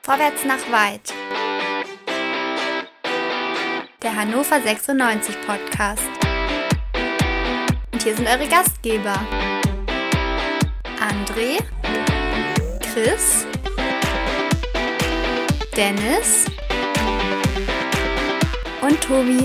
Vorwärts nach weit. Der Hannover 96 Podcast. Und hier sind eure Gastgeber. André, Chris, Dennis und Tobi.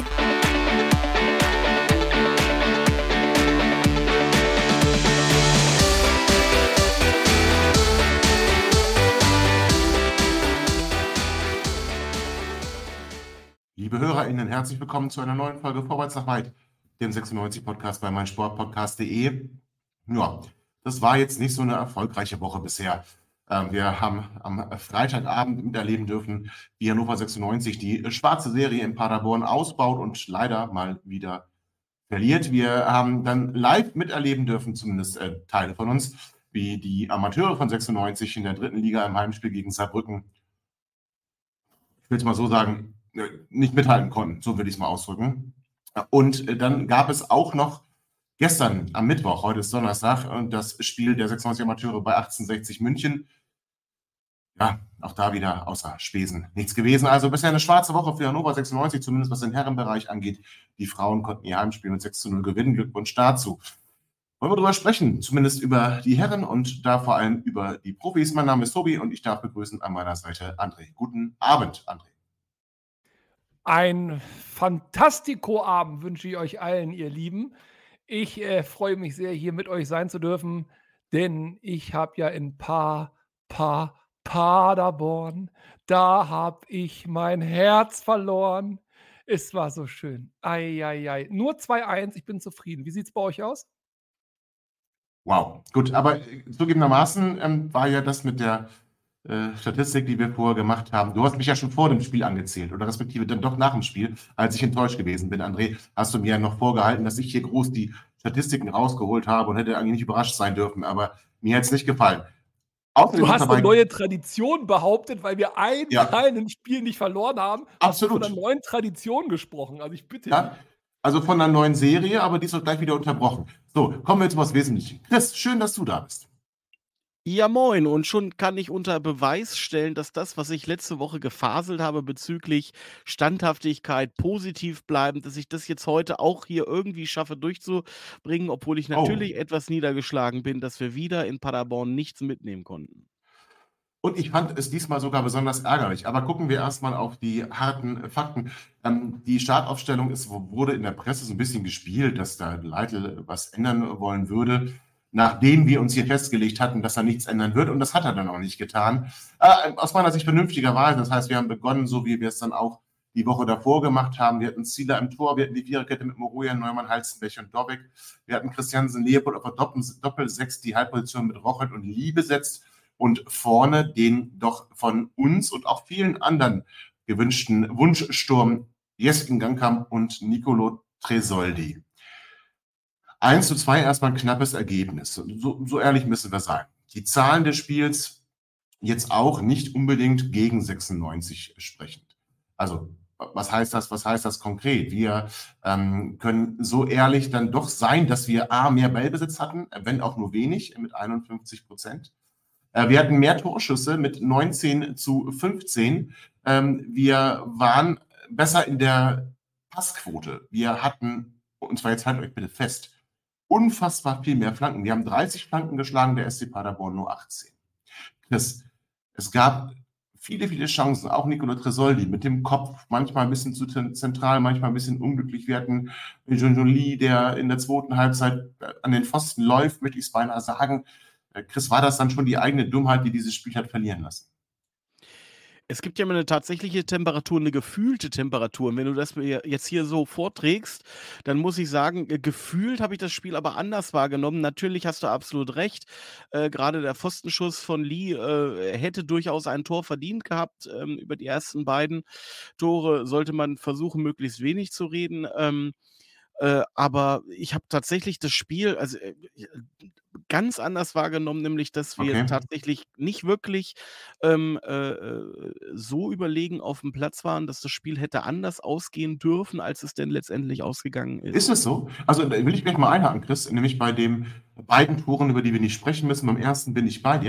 Liebe HörerInnen, herzlich willkommen zu einer neuen Folge Vorwärts nach weit, dem 96-Podcast bei meinsportpodcast.de. Ja, das war jetzt nicht so eine erfolgreiche Woche bisher. Wir haben am Freitagabend miterleben dürfen, wie Hannover 96 die schwarze Serie in Paderborn ausbaut und leider mal wieder verliert. Wir haben dann live miterleben dürfen, zumindest Teile von uns, wie die Amateure von 96 in der dritten Liga im Heimspiel gegen Saarbrücken, ich will es mal so sagen, nicht mithalten konnten, so würde ich es mal ausdrücken. Und dann gab es auch noch gestern am Mittwoch, heute ist Donnerstag, das Spiel der 96 Amateure bei 1860 München. Ja, auch da wieder außer Spesen nichts gewesen. Also bisher eine schwarze Woche für Hannover 96, zumindest was den Herrenbereich angeht. Die Frauen konnten ihr Heimspiel mit 6:0 gewinnen. Glückwunsch dazu. Wollen wir darüber sprechen, zumindest über die Herren und da vor allem über die Profis. Mein Name ist Tobi und ich darf begrüßen an meiner Seite André. Guten Abend, André. Ein Fantastiko-Abend wünsche ich euch allen, ihr Lieben. Ich freue mich sehr, hier mit euch sein zu dürfen, denn ich habe ja in Paderborn, da habe ich mein Herz verloren. Es war so schön. Ei. Nur 2-1, ich bin zufrieden. Wie sieht es bei euch aus? Wow, gut, aber zugegebenermaßen war ja das mit der Statistik, die wir vorher gemacht haben. Du hast mich ja schon vor dem Spiel angezählt oder respektive dann doch nach dem Spiel, als ich enttäuscht gewesen bin. André, hast du mir ja noch vorgehalten, dass ich hier groß die Statistiken rausgeholt habe und hätte eigentlich nicht überrascht sein dürfen, aber mir hat es nicht gefallen. Außerdem du hast eine neue Tradition behauptet, weil wir ein Spiel nicht verloren haben. Absolut. Hast du von einer neuen Tradition gesprochen. Also ich bitte dich. Also von einer neuen Serie, aber die ist auch gleich wieder unterbrochen. So, kommen wir jetzt mal zum Wesentlichen. Chris, schön, dass du da bist. Ja, moin. Und schon kann ich unter Beweis stellen, dass das, was ich letzte Woche gefaselt habe bezüglich Standhaftigkeit, positiv bleiben, dass ich das jetzt heute auch hier irgendwie schaffe durchzubringen, obwohl ich natürlich etwas niedergeschlagen bin, dass wir wieder in Paderborn nichts mitnehmen konnten. Und ich fand es diesmal sogar besonders ärgerlich. Aber gucken wir erstmal auf die harten Fakten. Die Startaufstellung wurde in der Presse so ein bisschen gespielt, dass da Leitl was ändern wollen würde, nachdem wir uns hier festgelegt hatten, dass er nichts ändern wird. Und das hat er dann auch nicht getan. Aus meiner Sicht vernünftigerweise. Das heißt, wir haben begonnen, so wie wir es dann auch die Woche davor gemacht haben. Wir hatten Zieler im Tor, wir hatten die Viererkette mit Moroja, Neumann, Halstenbech und Dobbek. Wir hatten Christiansen, Leopold auf der Doppel-6, die Halbposition mit Rochelt und Lee besetzt. Und vorne den doch von uns und auch vielen anderen gewünschten Wunschsturm Jesken Gangkamp und Nicolo Tresoldi. 1:2 erstmal ein knappes Ergebnis. So ehrlich müssen wir sein. Die Zahlen des Spiels jetzt auch nicht unbedingt gegen 96 sprechend. Also was heißt das? Was heißt das konkret? Wir können so ehrlich dann doch sein, dass wir mehr Ballbesitz hatten, wenn auch nur wenig, mit 51%. Wir hatten mehr Torschüsse mit 19:15. Wir waren besser in der Passquote. Wir hatten, und zwar jetzt haltet euch bitte fest, unfassbar viel mehr Flanken. Wir haben 30 Flanken geschlagen, der SC Paderborn nur 18. Es gab viele Chancen, auch Nicolo Tresoldi mit dem Kopf, manchmal ein bisschen zu zentral, manchmal ein bisschen unglücklich. Wir hatten John Lee, der in der zweiten Halbzeit an den Pfosten läuft, möchte ich es beinahe sagen. Chris, war das dann schon die eigene Dummheit, die dieses Spiel hat verlieren lassen? Es gibt ja immer eine tatsächliche Temperatur, eine gefühlte Temperatur. Und wenn du das mir jetzt hier so vorträgst, dann muss ich sagen, gefühlt habe ich das Spiel aber anders wahrgenommen. Natürlich hast du absolut recht. Gerade der Pfostenschuss von Lee hätte durchaus ein Tor verdient gehabt. Über die ersten beiden Tore sollte man versuchen, möglichst wenig zu reden. Aber ich habe tatsächlich das Spiel ganz anders wahrgenommen, nämlich dass wir tatsächlich nicht wirklich so überlegen auf dem Platz waren, dass das Spiel hätte anders ausgehen dürfen, als es denn letztendlich ausgegangen ist. Ist es so? Also da will ich gleich mal einhaken, Chris, nämlich bei den beiden Toren, über die wir nicht sprechen müssen. Beim ersten bin ich bei dir.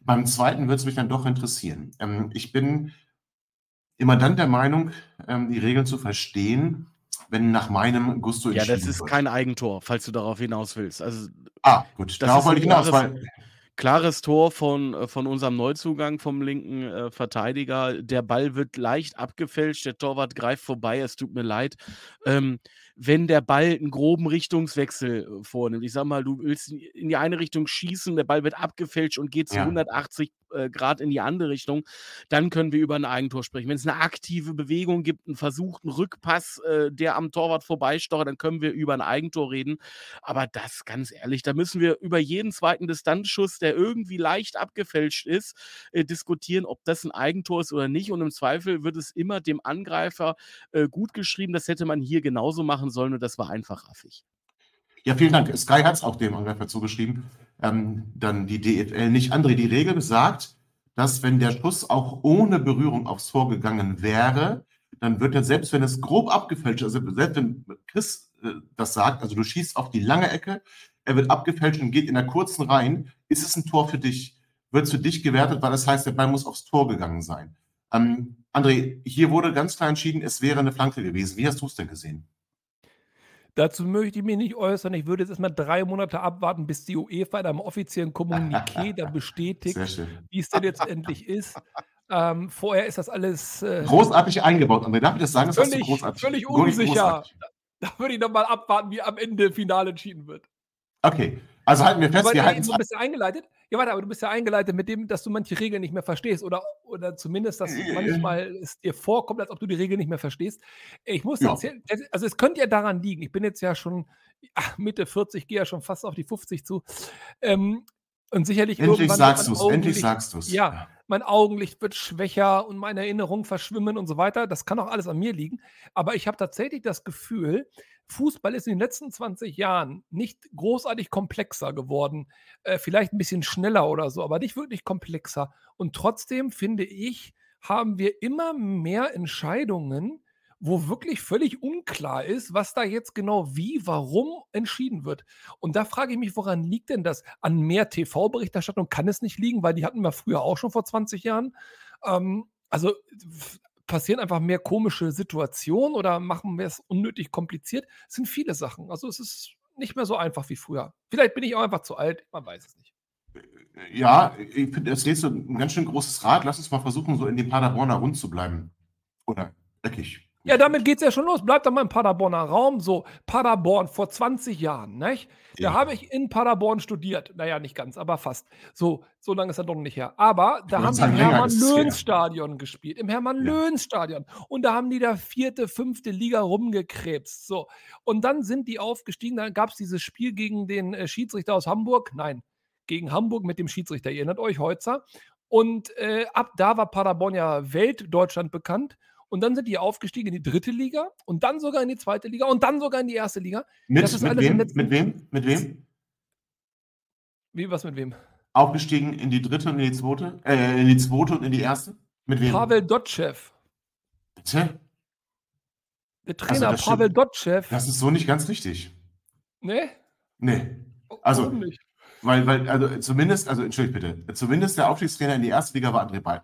Beim zweiten würde es mich dann doch interessieren. Ich bin immer dann der Meinung, die Regeln zu verstehen, wenn nach meinem Gusto Ja, das entschieden ist wird. kein Eigentor, falls du darauf hinaus willst. Also, Gut, das darauf ist wollte ein ich hinaus, klares, weil klares Tor von unserem Neuzugang, vom linken Verteidiger. Der Ball wird leicht abgefälscht, der Torwart greift vorbei, es tut mir leid. Wenn der Ball einen groben Richtungswechsel vornimmt, ich sag mal, du willst in die eine Richtung schießen, der Ball wird abgefälscht und geht zu Ja. 180 Grad in die andere Richtung, dann können wir über ein Eigentor sprechen. Wenn es eine aktive Bewegung gibt, einen versuchten Rückpass, der am Torwart vorbeistochert, dann können wir über ein Eigentor reden. Aber das, ganz ehrlich, da müssen wir über jeden zweiten Distanzschuss, der irgendwie leicht abgefälscht ist, diskutieren, ob das ein Eigentor ist oder nicht. Und im Zweifel wird es immer dem Angreifer gut geschrieben. Das hätte man hier genauso machen sollen und das war einfach affig. Ja, vielen Dank. Sky hat es auch dem Angreifer zugeschrieben. Dann die DFL nicht. André, die Regel besagt, dass wenn der Schuss auch ohne Berührung aufs Tor gegangen wäre, dann wird er, selbst wenn es grob abgefälscht, also selbst wenn Chris das sagt, also du schießt auf die lange Ecke, er wird abgefälscht und geht in der kurzen rein, ist es ein Tor für dich, wird es für dich gewertet, weil das heißt, der Ball muss aufs Tor gegangen sein. André, hier wurde ganz klar entschieden, es wäre eine Flanke gewesen. Wie hast du es denn gesehen? Dazu möchte ich mich nicht äußern. Ich würde jetzt erstmal 3 Monate abwarten, bis die UEFA in einem offiziellen Kommuniqué dann Sehr bestätigt, schön. wie es denn jetzt endlich ist. Vorher ist das alles Großartig eingebaut, André. Darf ich das sagen? Das hast du völlig, großartig. völlig unsicher. Großartig. Da würde ich noch mal abwarten, wie am Ende final entschieden wird. Okay, also halten wir fest, Aber wir halten eben, es du bist ja eingeleitet. Ja, warte, aber du bist ja eingeleitet mit dem, dass du manche Regeln nicht mehr verstehst oder zumindest, dass manchmal es dir vorkommt, als ob du die Regeln nicht mehr verstehst. Ich muss Ja. erzählen, also es könnte ja daran liegen, ich bin jetzt ja schon Mitte 40, gehe ja schon fast auf die 50 zu. Und sicherlich Endlich irgendwann sagst wird du es, endlich sagst du es. Ja, mein Augenlicht wird schwächer und meine Erinnerungen verschwimmen und so weiter. Das kann auch alles an mir liegen. Aber ich habe tatsächlich das Gefühl, Fußball ist in den letzten 20 Jahren nicht großartig komplexer geworden. Vielleicht ein bisschen schneller oder so, aber nicht wirklich komplexer. Und trotzdem, finde ich, haben wir immer mehr Entscheidungen, wo wirklich völlig unklar ist, was da jetzt genau wie, warum entschieden wird. Und da frage ich mich, woran liegt denn das? An mehr TV-Berichterstattung kann es nicht liegen, weil die hatten wir früher auch schon vor 20 Jahren. Also passieren einfach mehr komische Situationen oder machen wir es unnötig kompliziert? Es sind viele Sachen. Also es ist nicht mehr so einfach wie früher. Vielleicht bin ich auch einfach zu alt, man weiß es nicht. Ja, ich finde, es ist so ein ganz schön großes Rad. Lass uns mal versuchen, so in dem Paderborner Rund zu bleiben. Oder eckig. Ja, damit geht es ja schon los. Bleibt doch mal im Paderborner Raum. So, Paderborn vor 20 Jahren, nicht? Da Ja. habe ich in Paderborn studiert. Naja, nicht ganz, aber fast. So lange ist das doch noch nicht her. Aber da wollte haben die sagen, im länger ist es her. Hermann-Löhns-Stadion gespielt. Im Hermann-Löhns-Stadion. Und da haben die da 4., 5. Liga rumgekrebst. So. Und dann sind die aufgestiegen. Dann gab es dieses Spiel gegen den Schiedsrichter aus Hamburg. Nein, gegen Hamburg mit dem Schiedsrichter. Ihr erinnert euch, Heutzer. Und ab da war Paderborn ja Weltdeutschland bekannt. Und dann sind die aufgestiegen in die 3. Liga und dann sogar in die 2. Liga und dann sogar in die 1. Liga. Das ist Mit alles im wem? letzten- Mit wem? Mit wem? Wie, was mit wem? Aufgestiegen in die 3. und in die 2. In die 2. und in die 1. Mit wem? Pavel Dotschew. Bitte? Der Trainer das Pavel stimmt. Dotschew. Das ist so nicht ganz richtig. Ne? Nee. Also, Warum nicht? weil, also zumindest, also entschuldigt bitte, zumindest der Aufstiegstrainer in die 1. Liga war André Beitner.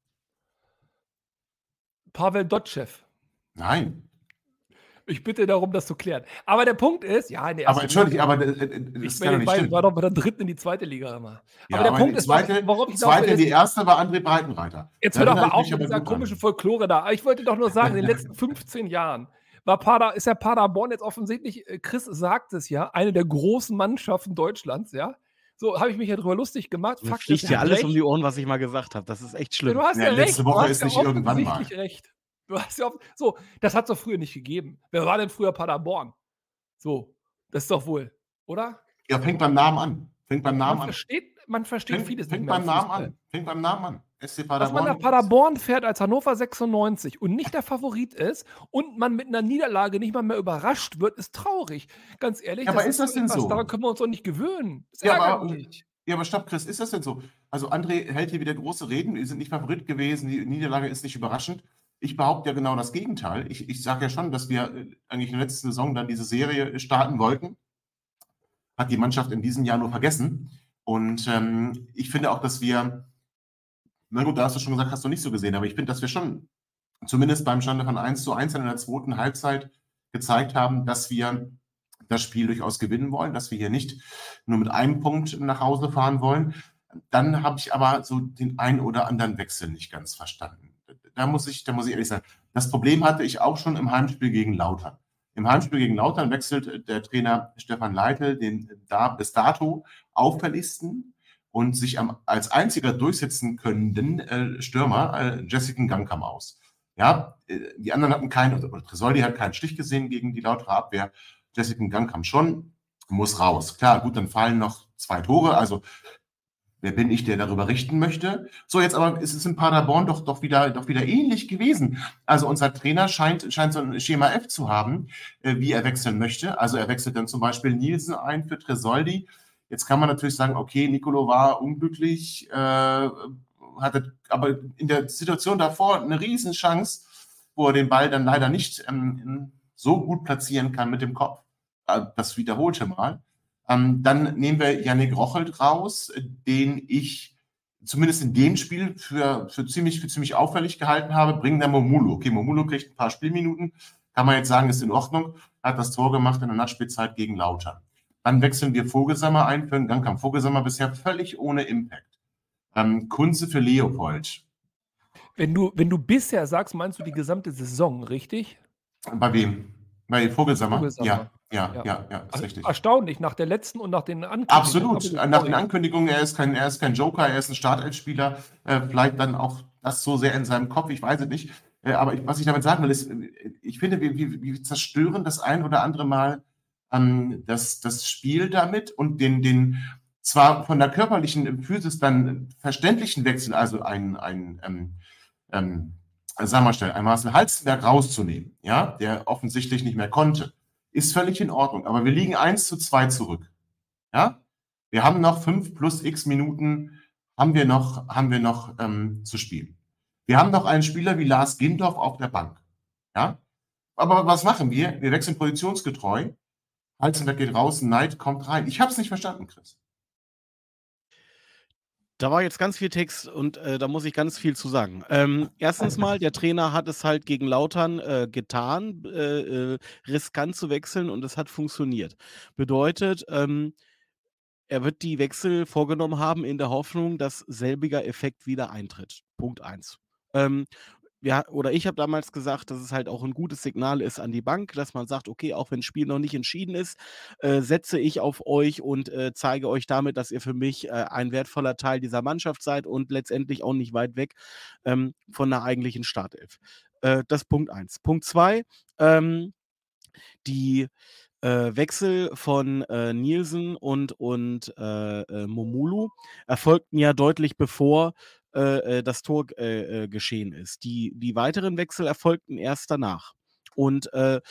Pavel Dotschew. Nein. Ich bitte darum, das zu klären. Aber der Punkt ist, ja, in der Aber 1. entschuldigt, Liga. aber das Ich kann doch nicht stimmen. war doch bei der 3. in die 2. Liga immer. Ja, aber der aber Punkt die ist, zweite, worauf ich hinaus zweite will, in die ist, 1. war André Breitenreiter. jetzt Da hör doch mal erinnere ich auf mich mit aber dieser gut dran. komischen Folklore da. Ich wollte doch nur sagen, in den letzten 15 Jahren ist ja Paderborn jetzt offensichtlich, Chris sagt es ja, eine der großen Mannschaften Deutschlands, ja. So habe ich mich ja drüber lustig gemacht. Mir Fakt fliegt ist, ja er hat alles recht. um die Ohren, was ich mal gesagt habe. Das ist echt Ja, schlimm. du hast Ja, ja letzte recht. Woche Du hast ist ja nicht irgendwann mal. offensichtlich recht. Du hast ja so, das hat es doch früher nicht gegeben. Wer war denn früher Paderborn? So, das ist doch wohl, oder? Ja, fängt beim Namen an. Fängt beim Namen an. Man versteht vieles Fängt nicht mehr beim im Namen Fußball. an. Fängt beim Namen an. SC Dass man nach Paderborn. Paderborn fährt als Hannover 96 und nicht der Favorit ist und man mit einer Niederlage nicht mal mehr überrascht wird, ist traurig. Ganz ehrlich, Ja, aber ist das denn so? Daran können wir uns doch nicht gewöhnen. Das Ja, ärgert aber, mich. ja, aber stopp, Chris, ist das denn so? Also André hält hier wieder große Reden, wir sind nicht Favorit gewesen, die Niederlage ist nicht überraschend. Ich behaupte ja genau das Gegenteil. Ich sage ja schon, dass wir eigentlich in der letzten Saison dann diese Serie starten wollten. Hat die Mannschaft in diesem Jahr nur vergessen. Und ich finde auch, dass wir Na gut, da hast du schon gesagt, hast du nicht so gesehen, aber ich finde, dass wir schon zumindest beim Stande von 1:1 in der zweiten Halbzeit gezeigt haben, dass wir das Spiel durchaus gewinnen wollen, dass wir hier nicht nur mit einem Punkt nach Hause fahren wollen. Dann habe ich aber so den einen oder anderen Wechsel nicht ganz verstanden. Da muss ich ehrlich sein. Das Problem hatte ich auch schon im Heimspiel gegen Lautern. Im Heimspiel gegen Lautern wechselt der Trainer Stefan Leitl den bis dato auffälligsten und sich als einziger durchsetzen können Stürmer Jessica Gangkamp aus. Ja, die anderen hatten keinen, oder Tresoldi hat keinen Stich gesehen gegen die Lauterer Abwehr. Jessica Gangkamp schon, muss raus. Klar, gut, dann fallen noch 2 Tore, also wer bin ich, der darüber richten möchte? So, jetzt aber ist es in Paderborn doch wieder ähnlich gewesen. Also unser Trainer scheint so ein Schema F zu haben, wie er wechseln möchte. Also er wechselt dann zum Beispiel Nielsen ein für Tresoldi. Jetzt kann man natürlich sagen, okay, Nicolo war unglücklich, hatte aber in der Situation davor eine Riesenchance, wo er den Ball dann leider nicht so gut platzieren kann mit dem Kopf. Das wiederholte mal. Dann nehmen wir Yannick Rochelt raus, den ich zumindest in dem Spiel für ziemlich auffällig gehalten habe, bringen dann Momulu. Okay, Momulu kriegt ein paar Spielminuten, kann man jetzt sagen, ist in Ordnung, hat das Tor gemacht in der Nachspielzeit gegen Lautern. Dann wechseln wir Vogelsammer ein für den Gangkamp. Vogelsammer bisher völlig ohne Impact. Kunze für Leopold. Wenn du bisher sagst, meinst du die gesamte Saison, richtig? Bei wem? Bei Vogelsammer? Vogelsammer. Ja, ist richtig. Erstaunlich, nach der letzten und nach den Ankündigungen. Absolut. Nach den Ankündigungen, er ist kein Joker, er ist ein Startelfspieler. Vielleicht dann auch das so sehr in seinem Kopf, ich weiß es nicht. Aber was ich damit sagen will, ist, ich finde, wir zerstören das ein oder andere Mal das Spiel damit und den zwar von der körperlichen Physis dann verständlichen Wechsel, also sagen wir schnell, ein Marcel Halstenberg rauszunehmen, ja, der offensichtlich nicht mehr konnte, ist völlig in Ordnung. Aber wir liegen 1:2 zurück. Ja? Wir haben noch 5 plus x Minuten haben wir noch zu spielen. Wir haben noch einen Spieler wie Lars Gindorf auf der Bank. Ja? Aber was machen wir? Wir wechseln positionsgetreu. Halstenberg geht raus, Neid kommt rein. Ich habe es nicht verstanden, Chris. Da war jetzt ganz viel Text und da muss ich ganz viel zu sagen. Erstens mal, der Trainer hat es halt gegen Lautern getan, riskant zu wechseln und es hat funktioniert. Bedeutet, er wird die Wechsel vorgenommen haben in der Hoffnung, dass selbiger Effekt wieder eintritt. Punkt 1. Ich habe damals gesagt, dass es halt auch ein gutes Signal ist an die Bank, dass man sagt, okay, auch wenn das Spiel noch nicht entschieden ist, setze ich auf euch und zeige euch damit, dass ihr für mich ein wertvoller Teil dieser Mannschaft seid und letztendlich auch nicht weit weg von der eigentlichen Startelf. Das ist Punkt 1. Punkt 2, die Wechsel von Nielsen und Momulu erfolgten ja deutlich bevor das Tor geschehen ist. Die weiteren Wechsel erfolgten erst danach. Und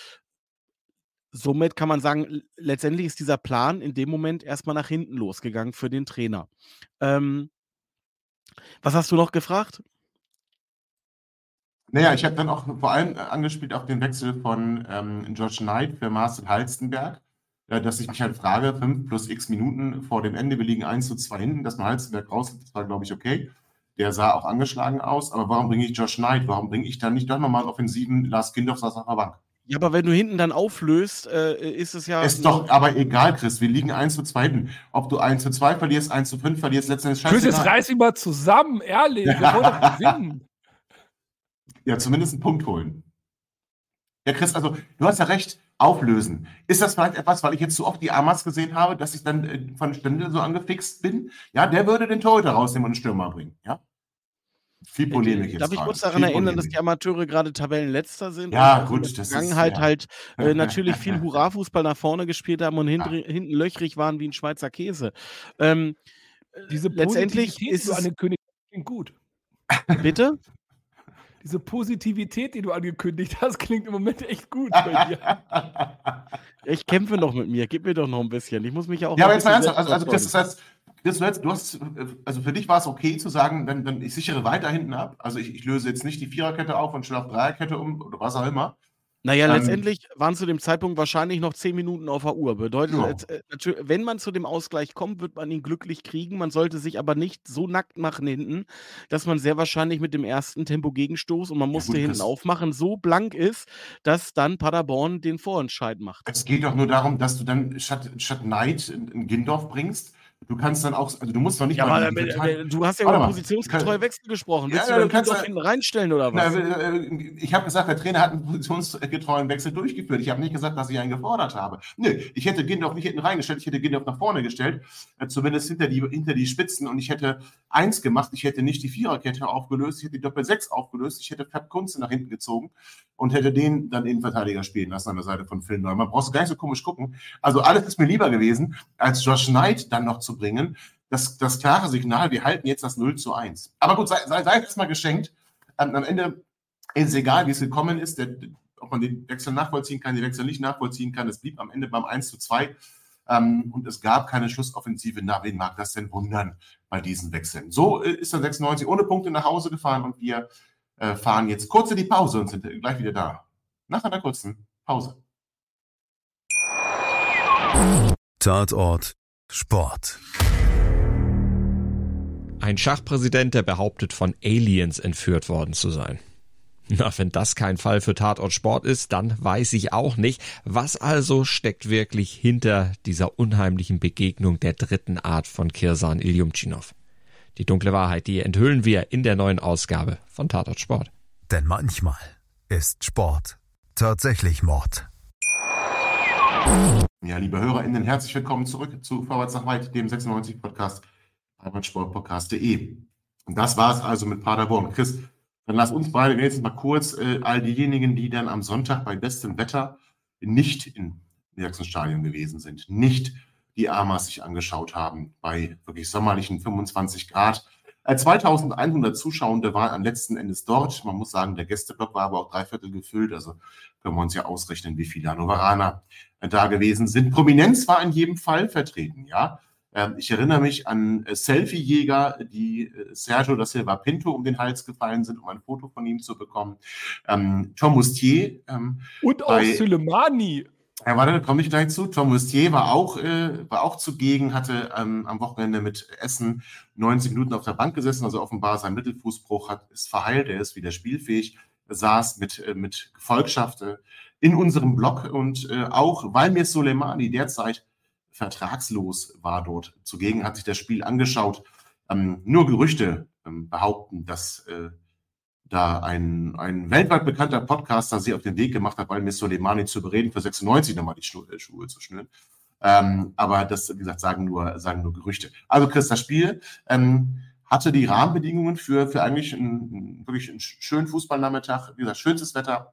somit kann man sagen, letztendlich ist dieser Plan in dem Moment erstmal nach hinten losgegangen für den Trainer. Was hast du noch gefragt? Naja, ich habe dann auch vor allem angespielt auf den Wechsel von George Knight für Marcel Halstenberg, dass ich mich halt frage, 5 plus x Minuten vor dem Ende, wir liegen 1:2 hinten, dass man Halstenberg rausnimmt, das war, glaube ich, okay. Der sah auch angeschlagen aus, aber warum bringe ich Josh Knight? Warum bringe ich dann nicht doch nochmal offensiven Lars Gindorf saß auf der Bank? Ja, aber wenn du hinten dann auflöst, ist es ja. Ist doch aber egal, Chris. Wir liegen 1:2 hinten. Ob du 1:2 verlierst, 1:5 verlierst, letztendlich Chris, scheißegal. jetzt reiß dich mal zusammen, ehrlich. Wir wollen doch gewinnen. Ja, zumindest einen Punkt holen. Ja, Chris, also du hast ja recht, auflösen. Ist das vielleicht etwas, weil ich jetzt so oft die Amas gesehen habe, dass ich dann von Stendel so angefixt bin? Ja, der würde den Torhüter rausnehmen und einen Stürmer bringen. Ja? Viel Polemik jetzt. Darf ich gerade. kurz daran Viel erinnern, Polemik. dass die Amateure gerade Tabellenletzter sind? Ja, und gut, in der das ist, Vergangenheit ja. halt natürlich viel Hurra-Fußball nach vorne gespielt haben und hinten löchrig waren wie ein Schweizer Käse. Diese letztendlich Positivität, ist die du es. angekündigt hast, klingt gut. Bitte? Diese Positivität, die du angekündigt hast, klingt im Moment echt gut bei dir. Ich kämpfe noch mit mir. Gib mir doch noch ein bisschen. Ich muss mich ja auch. Ja, noch aber ein jetzt mal bisschen ernsthaft. Also selbst Chris, du hast, also für dich war es okay zu sagen, dann ich sichere weiter hinten ab. Also ich löse jetzt nicht die Viererkette auf und stelle auf Dreierkette um oder was auch immer. Naja, letztendlich waren zu dem Zeitpunkt wahrscheinlich noch 10 Minuten auf der Uhr. Bedeutet, wenn man zu dem Ausgleich kommt, wird man ihn glücklich kriegen. Man sollte sich aber nicht so nackt machen hinten, dass man sehr wahrscheinlich mit dem ersten Tempo-Gegenstoß, und man musste hinten aufmachen, so blank ist, dass dann Paderborn den Vorentscheid macht. Es geht doch nur darum, dass du dann statt Neid in Gindorf bringst. Du kannst dann auch, also du musst doch nicht Ja, mal aber du hast ja über positionsgetreue Wechsel gesprochen. Willst du den doch hinten reinstellen oder was? Ich habe gesagt, der Trainer hat einen positionsgetreuen Wechsel durchgeführt. Ich habe nicht gesagt, dass ich einen gefordert habe. Nö, ich hätte Gindorf nicht hinten reingestellt, ich hätte Gindorf nach vorne gestellt, zumindest hinter die Spitzen, und ich hätte eins gemacht, ich hätte nicht die Viererkette aufgelöst, ich hätte die Doppel-6 aufgelöst, ich hätte Pep Kunze nach hinten gezogen und hätte den dann Innenverteidiger spielen lassen an der Seite von Phil Neumann. Brauchst du gar nicht so komisch gucken. Also alles ist mir lieber gewesen, als Josh Knight dann noch zu bringen. Das klare Signal, wir halten jetzt das 0:1. Aber gut, sei es mal geschenkt. Am Ende ist es egal, wie es gekommen ist, ob man den Wechsel nachvollziehen kann, den Wechsel nicht nachvollziehen kann. Es blieb am Ende beim 1:2 und es gab keine Schlussoffensive. Na, wen mag das denn wundern bei diesen Wechseln? So ist dann 96 ohne Punkte nach Hause gefahren und wir fahren jetzt kurz in die Pause und sind gleich wieder da. Nach einer kurzen Pause. Tatort Sport. Ein Schachpräsident, der behauptet, von Aliens entführt worden zu sein. Na, wenn das kein Fall für Tatort Sport ist, dann weiß ich auch nicht, was also steckt wirklich hinter dieser unheimlichen Begegnung der dritten Art von Kirsan Iljumtschinov. Die dunkle Wahrheit, die enthüllen wir in der neuen Ausgabe von Tatort Sport. Denn manchmal ist Sport tatsächlich Mord. Ja, liebe HörerInnen, herzlich willkommen zurück zu Vorwärts nach Weit, dem 96-Podcast, heimatsportpodcast.de. Und das war es also mit Paderborn. Chris, dann lass uns beide jetzt mal kurz all diejenigen, die dann am Sonntag bei bestem Wetter nicht im Niedersachsenstadion gewesen sind, nicht die Amas sich angeschaut haben, bei wirklich sommerlichen 25 Grad. 2100 Zuschauende waren letzten Endes dort. Man muss sagen, der Gästeblock war aber auch 3/4 gefüllt. Also können wir uns ja ausrechnen, wie viele Hannoveraner da gewesen sind. Prominenz war in jedem Fall vertreten, ja. Ich erinnere mich an Selfie-Jäger, die Sergio da Silva Pinto um den Hals gefallen sind, um ein Foto von ihm zu bekommen. Tom Mustier. Und auch Suleimani. Ja, warte, komme ich gleich zu. Tom Mustier war auch zugegen, hatte am Wochenende mit Essen 90 Minuten auf der Bank gesessen, also offenbar sein Mittelfußbruch ist verheilt, er ist wieder spielfähig, saß mit Gefolgschaft in unserem Blog und auch Valmir Suleimani derzeit vertragslos war dort zugegen, hat sich das Spiel angeschaut. Nur Gerüchte behaupten, dass da ein weltweit bekannter Podcaster sich auf den Weg gemacht hat, Valmir Suleimani zu bereden, für 96 nochmal die Schuhe zu schnüren. Aber das, wie gesagt, sagen nur Gerüchte. Also Chris, das Spiel hatte die Rahmenbedingungen für eigentlich wirklich einen schönen Fußballnachmittag. Wie gesagt, schönstes Wetter.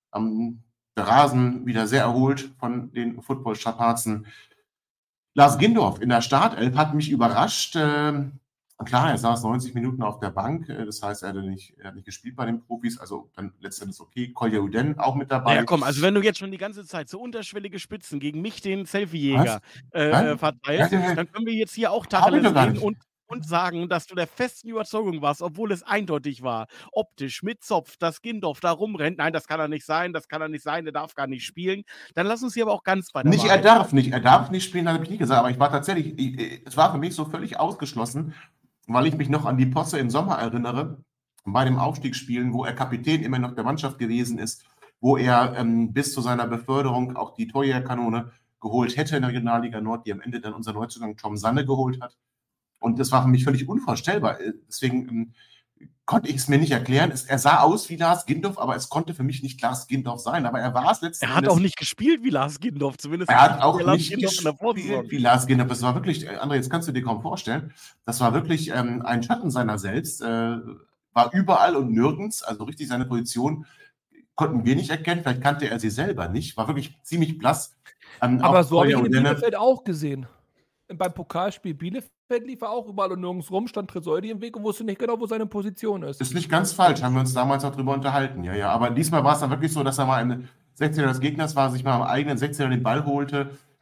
Der Rasen wieder sehr erholt von den Football-Strapazen. Lars Gindorf in der Startelf hat mich überrascht. Klar, er saß 90 Minuten auf der Bank, das heißt, er hat nicht gespielt bei den Profis, also dann letztendlich okay. Kolja Uden auch mit dabei. Ja, komm, also wenn du jetzt schon die ganze Zeit so unterschwellige Spitzen gegen mich, den Selfie-Jäger, verteilst, dann können wir jetzt hier auch Tacheles gehen und sagen, dass du der festen Überzeugung warst, obwohl es eindeutig war, optisch, mit Zopf, dass Gindorf da rumrennt. Nein, das kann er nicht sein, der darf gar nicht spielen. Dann lass uns hier aber auch ganz bei der Wahrheit. Er darf nicht spielen, habe ich nicht gesagt, aber ich war tatsächlich, es war für mich so völlig ausgeschlossen, weil ich mich noch an die Posse im Sommer erinnere, bei dem Aufstiegsspielen, wo er Kapitän immer noch der Mannschaft gewesen ist, wo er bis zu seiner Beförderung auch die Torjägerkanone geholt hätte in der Regionalliga Nord, die am Ende dann unser Neuzugang Tom Sanne geholt hat. Und das war für mich völlig unvorstellbar. Deswegen konnte ich es mir nicht erklären. Er sah aus wie Lars Gindorf, aber es konnte für mich nicht Lars Gindorf sein. Aber er war es letztendlich. Er hat auch nicht gespielt wie Lars Gindorf, zumindest. Er hat auch nicht gespielt wie Lars Gindorf. Das war wirklich, André, jetzt kannst du dir kaum vorstellen, das war wirklich ein Schatten seiner selbst. War überall und nirgends, also richtig seine Position konnten wir nicht erkennen. Vielleicht kannte er sie selber nicht. War wirklich ziemlich blass. Aber so habe ich ihn in Bielefeld auch gesehen. Beim Pokalspiel Bielefeld lief er auch überall und nirgends rum, stand Tresoldi im Weg und wusste nicht genau, wo seine Position ist. Ist nicht ganz falsch, haben wir uns damals auch drüber unterhalten. Ja. Aber diesmal war es dann wirklich so, dass er mal im 16er des Gegners war, sich mal am eigenen 16er den Ball holte,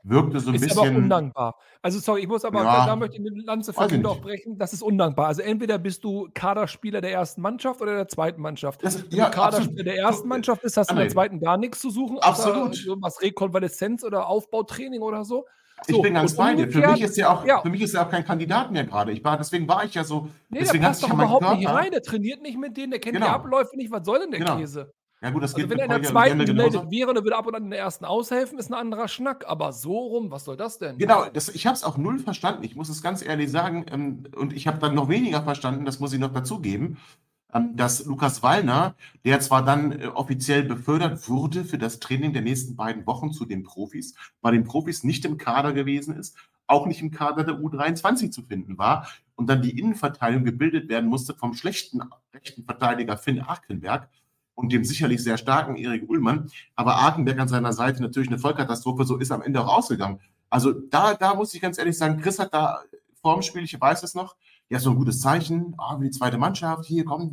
wirkte so ein Ist aber auch bisschen, undankbar. Also sorry, ich muss aber, da ja, möchte ich eine Lanze für weiß ich Günther auch nicht. brechen, das ist undankbar. Also entweder bist du Kaderspieler der ersten Mannschaft oder der zweiten Mannschaft. Das, Wenn du ja, Kaderspieler der ersten Mannschaft bist, hast du in der André, zweiten gar nichts zu suchen, außer absolut. so was Rekonvaleszenz oder Aufbautraining oder so. Ich So, bin ganz und bei dir. umgekehrt, Für mich ist er auch kein Kandidat mehr gerade. Deswegen war ich ja so, nee, der deswegen hatte passt ich doch ja meinen überhaupt nicht Körper. rein, der trainiert nicht mit denen, der kennt die Genau, Abläufe nicht, was soll denn der genau. Käse? Ja gut, das Also geht wenn mit er in der Holger zweiten Legende gemeldet genauso. wäre und er würde ab und an in der ersten aushelfen, ist ein anderer Schnack. Aber so rum, was soll das denn? Genau, ich habe es auch null verstanden. Ich muss es ganz ehrlich sagen. Und ich habe dann noch weniger verstanden, das muss ich noch dazugeben, dass Lukas Wallner, der zwar dann offiziell befördert wurde für das Training der nächsten beiden Wochen zu den Profis, bei den Profis nicht im Kader gewesen ist, auch nicht im Kader der U23 zu finden war und dann die Innenverteidigung gebildet werden musste vom schlechten rechten Verteidiger Finn Arkenberg und dem sicherlich sehr starken Erik Ullmann. Aber Arkenberg an seiner Seite natürlich eine Vollkatastrophe, so ist am Ende auch rausgegangen. Also da muss ich ganz ehrlich sagen, Chris hat da vorm Spiel, ich weiß es noch, ja, so ein gutes Zeichen, die zweite Mannschaft, hier kommen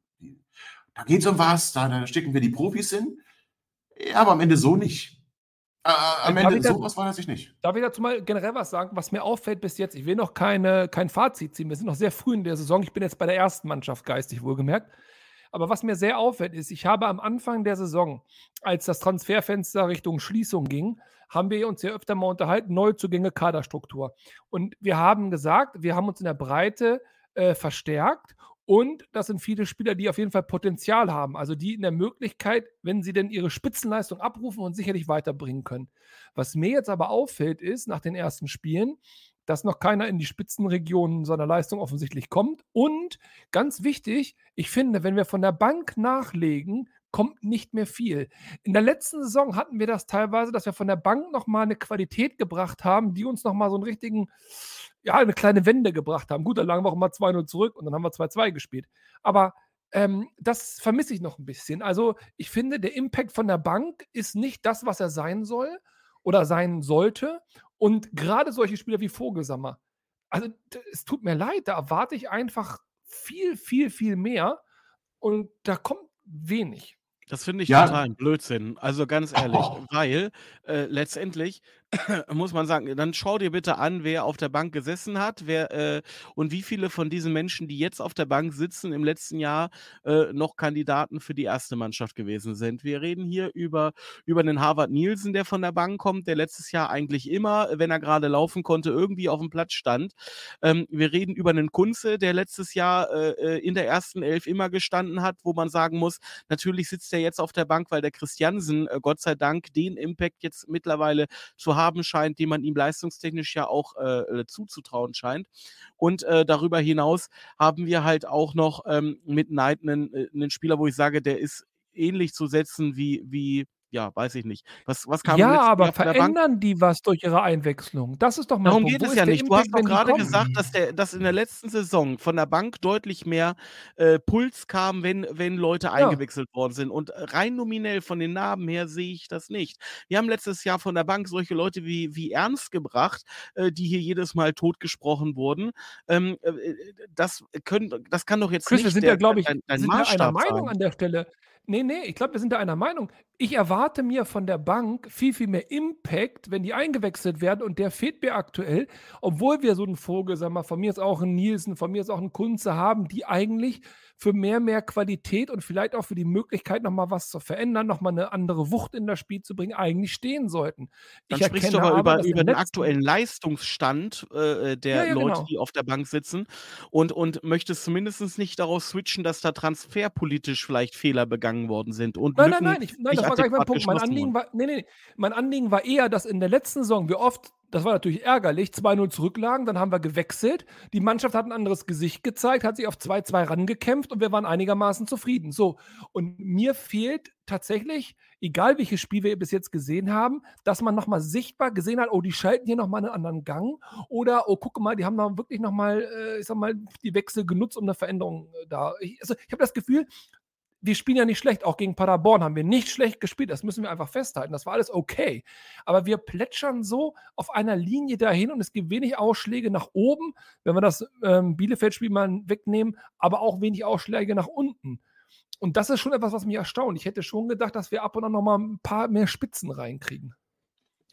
da geht es um was, da stecken wir die Profis hin. Ja, aber am Ende so nicht. Am Ende sowas war das sich nicht. Darf ich dazu mal generell was sagen, was mir auffällt bis jetzt? Ich will noch kein Fazit ziehen. Wir sind noch sehr früh in der Saison. Ich bin jetzt bei der ersten Mannschaft geistig wohlgemerkt. Aber was mir sehr auffällt, ist, ich habe am Anfang der Saison, als das Transferfenster Richtung Schließung ging, haben wir uns ja öfter mal unterhalten, Neuzugänge, Kaderstruktur. Und wir haben gesagt, wir haben uns in der Breite verstärkt und das sind viele Spieler, die auf jeden Fall Potenzial haben, also die in der Möglichkeit, wenn sie denn ihre Spitzenleistung abrufen und sicherlich weiterbringen können. Was mir jetzt aber auffällt, ist nach den ersten Spielen, dass noch keiner in die Spitzenregionen seiner Leistung offensichtlich kommt. Und ganz wichtig, ich finde, wenn wir von der Bank nachlegen, kommt nicht mehr viel. In der letzten Saison hatten wir das teilweise, dass wir von der Bank nochmal eine Qualität gebracht haben, die uns nochmal so einen richtigen, ja, eine kleine Wende gebracht haben. Gut, dann lagen wir auch mal 2-0 zurück und dann haben wir 2-2 gespielt. Aber das vermisse ich noch ein bisschen. Also ich finde, der Impact von der Bank ist nicht das, was er sein soll oder sein sollte. Und gerade solche Spieler wie Vogelsammer, also es tut mir leid, da erwarte ich einfach viel, viel, viel mehr und da kommt wenig. Das finde ich Ja, totalen Blödsinn. Also ganz ehrlich, weil letztendlich muss man sagen, dann schau dir bitte an, wer auf der Bank gesessen hat, und wie viele von diesen Menschen, die jetzt auf der Bank sitzen, im letzten Jahr noch Kandidaten für die erste Mannschaft gewesen sind. Wir reden hier über den Harvard Nielsen, der von der Bank kommt, der letztes Jahr eigentlich immer, wenn er gerade laufen konnte, irgendwie auf dem Platz stand. Wir reden über einen Kunze, der letztes Jahr in der ersten Elf immer gestanden hat, wo man sagen muss, natürlich sitzt er jetzt auf der Bank, weil der Christiansen, Gott sei Dank, den Impact jetzt mittlerweile zu haben scheint, den man ihm leistungstechnisch ja auch zuzutrauen scheint. Und darüber hinaus haben wir halt auch noch mit Knight einen Spieler, wo ich sage, der ist ähnlich zu setzen wie ja, weiß ich nicht. Was kam im Ja, letzten aber Jahr von der Bank? verändern die was durch ihre Einwechslung? Das ist doch mein Darum Punkt. geht Wo es ist ja der nicht. Du hast Impact, doch wenn die gerade kommen? gesagt, dass in der letzten Saison von der Bank deutlich mehr Puls kam, wenn Leute Ja. eingewechselt worden sind. Und rein nominell von den Namen her sehe ich das nicht. Wir haben letztes Jahr von der Bank solche Leute wie Ernst gebracht, die hier jedes Mal totgesprochen wurden. Das kann doch jetzt Chris, wir nicht sind ja, glaube ich, dein sind wir einer Maßstab Meinung sein. an der Stelle. Nee, ich glaube, wir sind da einer Meinung. Ich erwarte mir von der Bank viel, viel mehr Impact, wenn die eingewechselt werden und der fehlt mir aktuell, obwohl wir so einen Vogel, sag mal, von mir ist auch ein Nielsen, von mir ist auch ein Kunze haben, die eigentlich für mehr Qualität und vielleicht auch für die Möglichkeit, nochmal was zu verändern, nochmal eine andere Wucht in das Spiel zu bringen, eigentlich stehen sollten. Dann Ich sprichst du erkenne aber aber, dass über in den den letzten aktuellen Leistungsstand der ja, Leute, genau. die auf der Bank sitzen und möchtest zumindest nicht daraus switchen, dass da transferpolitisch vielleicht Fehler begangen worden sind und Nein, Lücken nein, das nicht war gar nicht mein adäquat Punkt. Mein geschlossen Anliegen wurden. war mein Anliegen war eher, dass in der letzten Saison wir oft, das war natürlich ärgerlich, 2-0 zurücklagen, dann haben wir gewechselt. Die Mannschaft hat ein anderes Gesicht gezeigt, hat sich auf 2-2 rangekämpft und wir waren einigermaßen zufrieden. So, und mir fehlt tatsächlich, egal welches Spiel wir bis jetzt gesehen haben, dass man nochmal sichtbar gesehen hat, oh, die schalten hier nochmal einen anderen Gang oder, oh, guck mal, die haben da wirklich nochmal, ich sag mal, die Wechsel genutzt, um eine Veränderung da. Ich habe das Gefühl, wir spielen ja nicht schlecht. Auch gegen Paderborn haben wir nicht schlecht gespielt. Das müssen wir einfach festhalten. Das war alles okay. Aber wir plätschern so auf einer Linie dahin und es gibt wenig Ausschläge nach oben, wenn wir das Bielefeld-Spiel mal wegnehmen, aber auch wenig Ausschläge nach unten. Und das ist schon etwas, was mich erstaunt. Ich hätte schon gedacht, dass wir ab und an noch mal ein paar mehr Spitzen reinkriegen.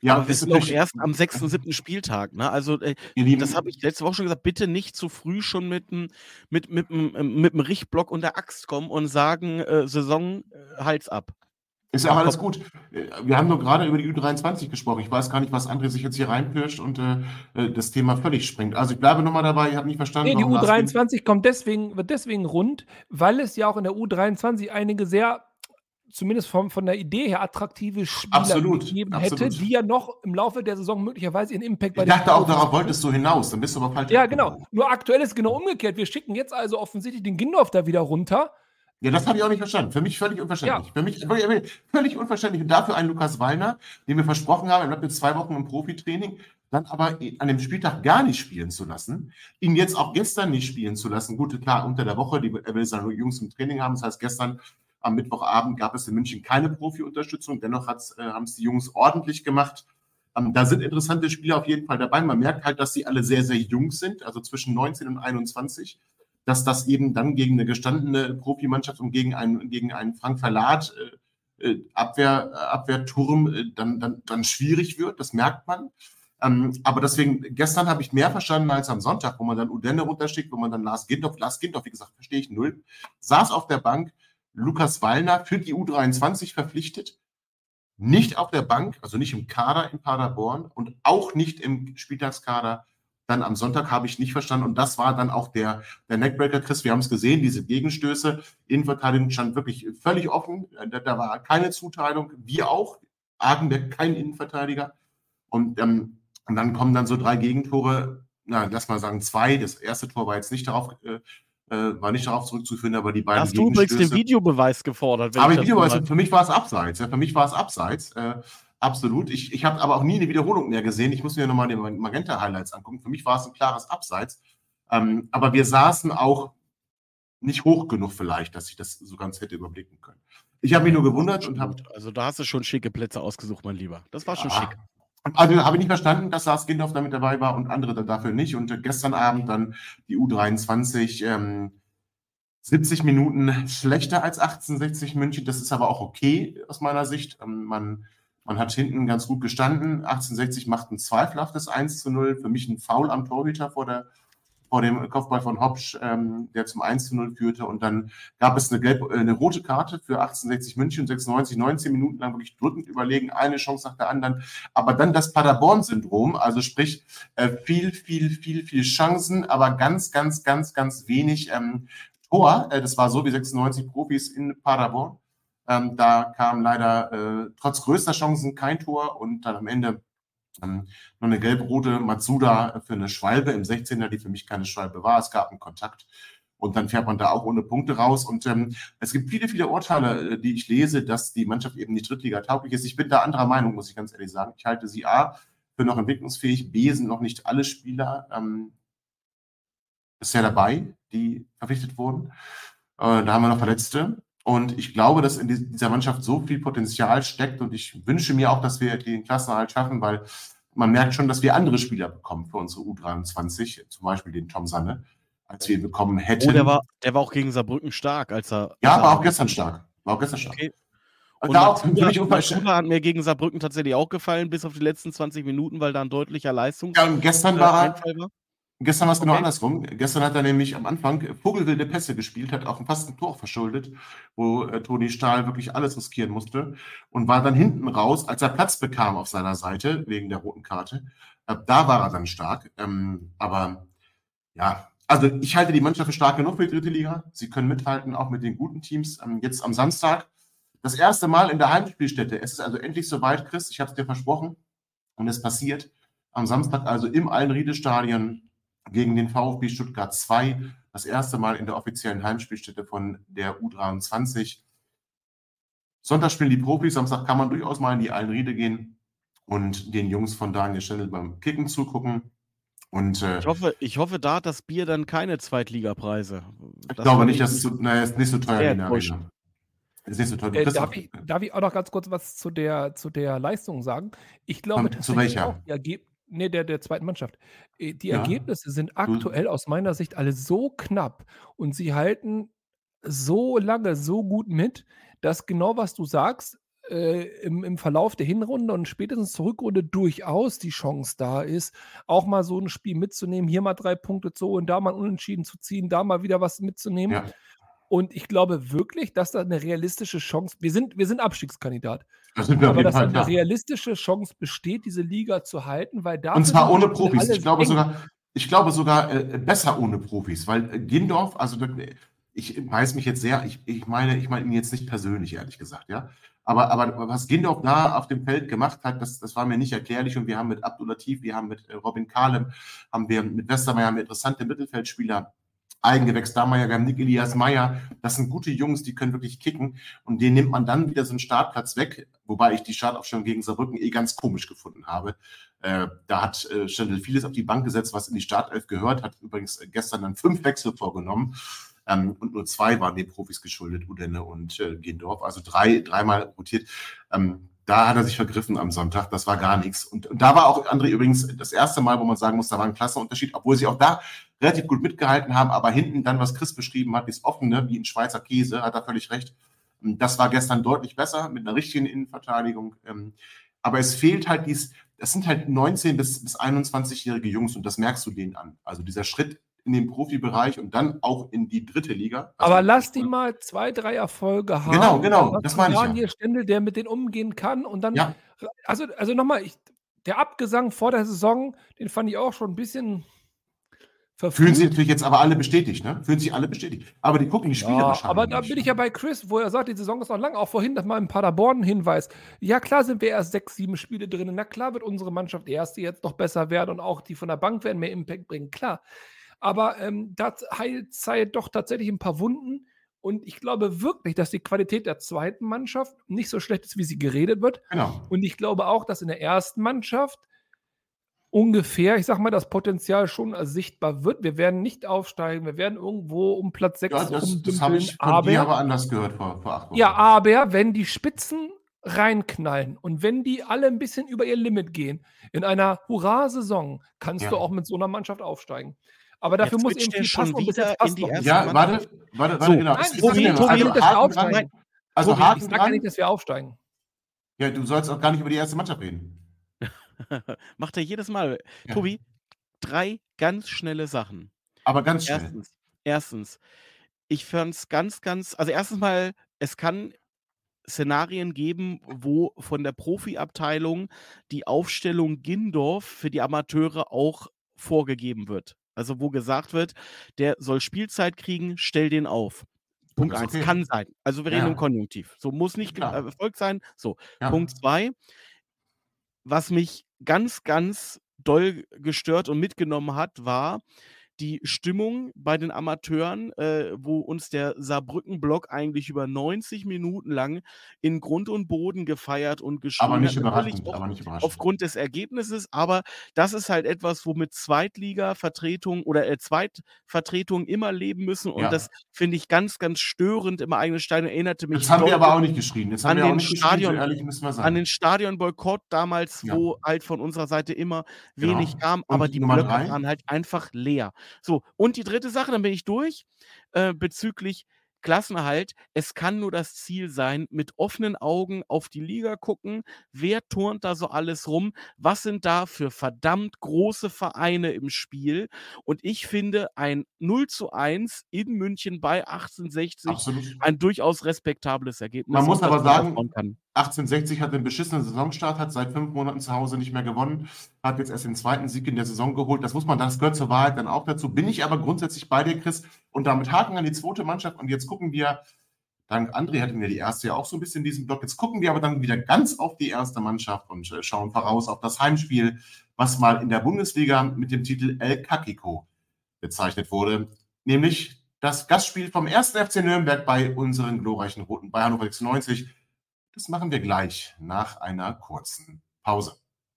Ja, Aber wir ist sind auch natürlich, erst am 6., 7. Spieltag, ne? Also, ihr das habe Lieben, ich letzte Woche schon gesagt, bitte nicht zu früh schon mit 'm Richtblock und der Axt kommen und sagen, Saison, Hals ab. ist ja auch alles gut. Wir haben nur gerade über die U23 gesprochen. Ich weiß gar nicht, was André sich jetzt hier reinpirscht und das Thema völlig springt. Also ich bleibe nochmal dabei, ich habe nicht verstanden, Nee, die warum Lars Kind. U23 wird deswegen rund, weil es ja auch in der U23 einige sehr, zumindest von der Idee her, attraktive Spieler Absolut, gegeben hätte, absolut. die ja noch im Laufe der Saison möglicherweise ihren Impact bei Ich den dachte auch, Profis darauf machen. wolltest du hinaus, dann bist du aber falsch Ja, genau. abgebogen. Nur aktuell ist es genau umgekehrt. Wir schicken jetzt also offensichtlich den Gindorf da wieder runter. Ja, das habe ich auch nicht verstanden. Für mich völlig unverständlich. Für mich völlig unverständlich. Und dafür ein Lukas Wallner, den wir versprochen haben, er bleibt jetzt 2 Wochen im Profitraining, dann aber an dem Spieltag gar nicht spielen zu lassen, ihn jetzt auch gestern nicht spielen zu lassen. Gut, klar, unter der Woche, er will seine Jungs im Training haben. Das heißt, gestern am Mittwochabend gab es in München keine Profi-Unterstützung. Dennoch haben es die Jungs ordentlich gemacht. Da sind interessante Spieler auf jeden Fall dabei. Man merkt halt, dass sie alle sehr, sehr jung sind, also zwischen 19 und 21. Dass das eben dann gegen eine gestandene Profimannschaft und gegen einen Frank Verlat Abwehrturm dann schwierig wird, das merkt man. Aber deswegen, gestern habe ich mehr verstanden als am Sonntag, wo man dann Udenne runterschickt, wo man dann Lars Gindorf, wie gesagt, verstehe ich null, saß auf der Bank, Lukas Wallner für die U23 verpflichtet, nicht auf der Bank, also nicht im Kader in Paderborn und auch nicht im Spieltagskader. Dann am Sonntag habe ich nicht verstanden. Und das war dann auch der Neckbreaker, Chris. Wir haben es gesehen, diese Gegenstöße. Innenverteidigung stand wirklich völlig offen. Da war keine Zuteilung. Wir auch. Agenberg kein Innenverteidiger. Und dann kommen dann so 3 Gegentore. Na, lass mal sagen 2. Das erste Tor war jetzt nicht darauf zurückzuführen, aber die beiden Hast du übrigens den Gegenstöße. Videobeweis gefordert? Aber für mich war es abseits. Ja, für mich war es abseits. Absolut. Ich habe aber auch nie eine Wiederholung mehr gesehen. Ich muss mir nochmal die Magenta-Highlights angucken. Für mich war es ein klares Abseits. Aber wir saßen auch nicht hoch genug vielleicht, dass ich das so ganz hätte überblicken können. Ich habe mich nur gewundert und habe... Also da hast du schon schicke Plätze ausgesucht, mein Lieber. Das war schon schick. Also habe ich nicht verstanden, dass Lars Gindorf damit dabei war und andere dafür nicht. Und gestern Abend dann die U23 70 Minuten schlechter als 1860 München. Das ist aber auch okay aus meiner Sicht. Man hat hinten ganz gut gestanden. 1860 macht ein zweifelhaftes 1:0. Für mich ein Foul am Torhüter vor dem Kopfball von Hopsch, der zum 1:0 führte. Und dann gab es eine rote Karte für 1860 München, 96, 19 Minuten lang wirklich drückend überlegen, eine Chance nach der anderen. Aber dann das Paderborn-Syndrom, also sprich viel Chancen, aber ganz wenig Tor. Das war so wie 96 Profis in Paderborn. Da kam leider trotz größter Chancen kein Tor und dann am Ende noch eine gelb-rote Matsuda für eine Schwalbe im 16er, die für mich keine Schwalbe war. Es gab einen Kontakt und dann fährt man da auch ohne Punkte raus. Und es gibt viele Urteile, die ich lese, dass die Mannschaft eben nicht Drittliga-tauglich ist. Ich bin da anderer Meinung, muss ich ganz ehrlich sagen. Ich halte sie A für noch entwicklungsfähig, B sind noch nicht alle Spieler bisher dabei, die verpflichtet wurden. Da haben wir noch Verletzte. Und ich glaube, dass in dieser Mannschaft so viel Potenzial steckt und ich wünsche mir auch, dass wir den Klassenerhalt schaffen, weil man merkt schon, dass wir andere Spieler bekommen für unsere U23, zum Beispiel den Tom Sanne, als wir ihn bekommen hätten. Der war auch gegen Saarbrücken stark, war auch gestern stark. Okay. Und Matsuda hat mir gegen Saarbrücken tatsächlich auch gefallen, bis auf die letzten 20 Minuten, weil da ein deutlicher Leistungseinfall war. Gestern war es genau andersrum. Gestern hat er nämlich am Anfang vogelwilde Pässe gespielt, hat auch fast ein Tor verschuldet, wo Toni Stahl wirklich alles riskieren musste und war dann hinten raus, als er Platz bekam auf seiner Seite, wegen der roten Karte. Da war er dann stark. Aber ja, also ich halte die Mannschaft für stark genug für die 3. Liga. Sie können mithalten, auch mit den guten Teams. Jetzt am Samstag das erste Mal in der Heimspielstätte. Es ist also endlich soweit, Chris, ich habe es dir versprochen und es passiert. Am Samstag also im Allenriede-Stadion gegen den VfB Stuttgart 2, das erste Mal in der offiziellen Heimspielstätte von der U23. Sonntag spielen die Profis, Samstag kann man durchaus mal in die Allenriede gehen und den Jungs von Daniel Stendel beim Kicken zugucken. Und, ich hoffe, da hat das Bier dann keine Zweitligapreise. Ich glaube nicht, dass es ist nicht so teuer in der Arena. Ist nicht so teuer. Darf ich auch noch ganz kurz was zu der Leistung sagen? Ich glaube zu welcher? Auch, der zweiten Mannschaft. Die Ergebnisse sind aktuell aus meiner Sicht alle so knapp und sie halten so lange so gut mit, dass genau was du sagst, im Verlauf der Hinrunde und spätestens zur Rückrunde durchaus die Chance da ist, auch mal so ein Spiel mitzunehmen, hier mal 3 Punkte zu holen, da mal Unentschieden zu ziehen, da mal wieder was mitzunehmen. Ja. Und ich glaube wirklich, dass da eine realistische Chance, wir sind Abstiegskandidat, Das sind wir auf aber jeden dass da Fall, eine klar. realistische Chance besteht, diese Liga zu halten, weil Und dafür zwar sind die ohne Spiele Profis. alle Ich glaube sogar besser ohne Profis, weil Gindorf, also ich weiß mich jetzt sehr, ich meine ihn jetzt nicht persönlich, ehrlich gesagt, ja. Aber was Gindorf da auf dem Feld gemacht hat, das war mir nicht erklärlich. Und wir haben mit Abdul Latif, wir haben mit Robin Kalem, haben wir mit Westermeier haben wir interessante Mittelfeldspieler, Eigengewächs Dameyer, wir haben Nick Elias Meyer. Das sind gute Jungs, die können wirklich kicken. Und denen nimmt man dann wieder so einen Startplatz weg, wobei ich die Startaufstellung gegen Saarbrücken ganz komisch gefunden habe. Da hat Stendel vieles auf die Bank gesetzt, was in die Startelf gehört, hat übrigens gestern dann 5 Wechsel vorgenommen. Und nur 2 waren den Profis geschuldet, Udenne und Gendorf, also dreimal rotiert. Da hat er sich vergriffen am Sonntag, das war gar nichts. Und da war auch André übrigens das erste Mal, wo man sagen muss, da war ein Klassenunterschied, obwohl sie auch da relativ gut mitgehalten haben, aber hinten dann, was Chris beschrieben hat, ist offene, wie ein Schweizer Käse, hat er völlig recht. Das war gestern deutlich besser, mit einer richtigen Innenverteidigung. Aber es fehlt halt das sind halt 19- bis 21-jährige Jungs und das merkst du denen an. Also dieser Schritt in den Profibereich und dann auch in die dritte Liga. Aber lass die mal 2, 3 Erfolge haben. Genau, das meine ich ja. Daniel Stendel, der mit denen umgehen kann und dann, Ja. also nochmal, der Abgesang vor der Saison, den fand ich auch schon ein bisschen verfrüht. Fühlen sich natürlich jetzt aber alle bestätigt, ne? Fühlen sich alle bestätigt. Aber die gucken die Spiele Ja, wahrscheinlich aber da nicht, bin ich ja bei Chris, wo er sagt, die Saison ist noch lang, auch vorhin, dass mal in Paderborn ein Hinweis. Ja, klar sind wir erst 6, 7 Spiele drin. Na klar wird unsere Mannschaft erste jetzt noch besser werden und auch die von der Bank werden mehr Impact bringen, klar. Aber das heilt Zeit doch tatsächlich ein paar Wunden. Und ich glaube wirklich, dass die Qualität der zweiten Mannschaft nicht so schlecht ist, wie sie geredet wird. Genau. Und ich glaube auch, dass in der ersten Mannschaft ungefähr, ich sag mal, das Potenzial schon sichtbar wird. Wir werden nicht aufsteigen, wir werden irgendwo um Platz 6 Ja, das habe ich von dir aber anders gehört vor 8 Wochen. Ja, aber wenn die Spitzen reinknallen und wenn die alle ein bisschen über ihr Limit gehen, in einer Hurra-Saison kannst du auch mit so einer Mannschaft aufsteigen. Aber dafür muss eben viel passen und bis jetzt passt noch nicht. Ja, warte, genau. Nein, Tobi, dass wir aufsteigen. Also Tobi, Haken ich sage ja nicht, dass wir aufsteigen. Ja, du sollst auch gar nicht über die erste Mannschaft reden. Macht er jedes Mal. Ja. Tobi, 3 ganz schnelle Sachen. Aber ganz schnell. Erstens, ich fand es also erstens mal, es kann Szenarien geben, wo von der Profiabteilung die Aufstellung Gindorf für die Amateure auch vorgegeben wird. Also wo gesagt wird, der soll Spielzeit kriegen, stell den auf. Punkt 1, okay. kann sein. Also wir reden im Konjunktiv. So muss nicht Erfolg sein. So, Ja. Punkt 2, was mich ganz, ganz doll gestört und mitgenommen hat, war die Stimmung bei den Amateuren, wo uns der Saarbrücken-Block eigentlich über 90 Minuten lang in Grund und Boden gefeiert und geschrien Aber nicht hat. Natürlich überraschend. auch Aber nicht überraschend. aufgrund des Ergebnisses, aber das ist halt etwas, womit Zweitliga-Vertretung oder Zweitvertretungen immer leben müssen und das finde ich ganz, ganz störend im eigenen Stadion. Erinnerte mich Das haben wir aber auch nicht geschrien. Das haben wir auch nicht geschrien, so ehrlich müssen wir sagen. An den Stadionboykott damals, wo halt von unserer Seite immer wenig kam, aber die Blöcke waren halt einfach leer. So, und die dritte Sache, dann bin ich durch, bezüglich Klassenerhalt. Es kann nur das Ziel sein, mit offenen Augen auf die Liga gucken, wer turnt da so alles rum, was sind da für verdammt große Vereine im Spiel und ich finde ein 0:1 in München bei 1860 Absolut. ein durchaus respektables Ergebnis. Man muss aber sagen, 1860 hat einen beschissenen Saisonstart, hat seit 5 Monaten zu Hause nicht mehr gewonnen, hat jetzt erst den zweiten Sieg in der Saison geholt. Das gehört zur Wahrheit dann auch dazu. Bin ich aber grundsätzlich bei dir, Chris, und damit Haken an die zweite Mannschaft. Und jetzt gucken wir, dank André hatten wir die erste ja auch so ein bisschen in diesem Block. Jetzt gucken wir aber dann wieder ganz auf die erste Mannschaft und schauen voraus auf das Heimspiel, was mal in der Bundesliga mit dem Titel El Kakiko bezeichnet wurde, nämlich das Gastspiel vom 1. FC Nürnberg bei unseren glorreichen Roten bei Hannover 96. Das machen wir gleich nach einer kurzen Pause.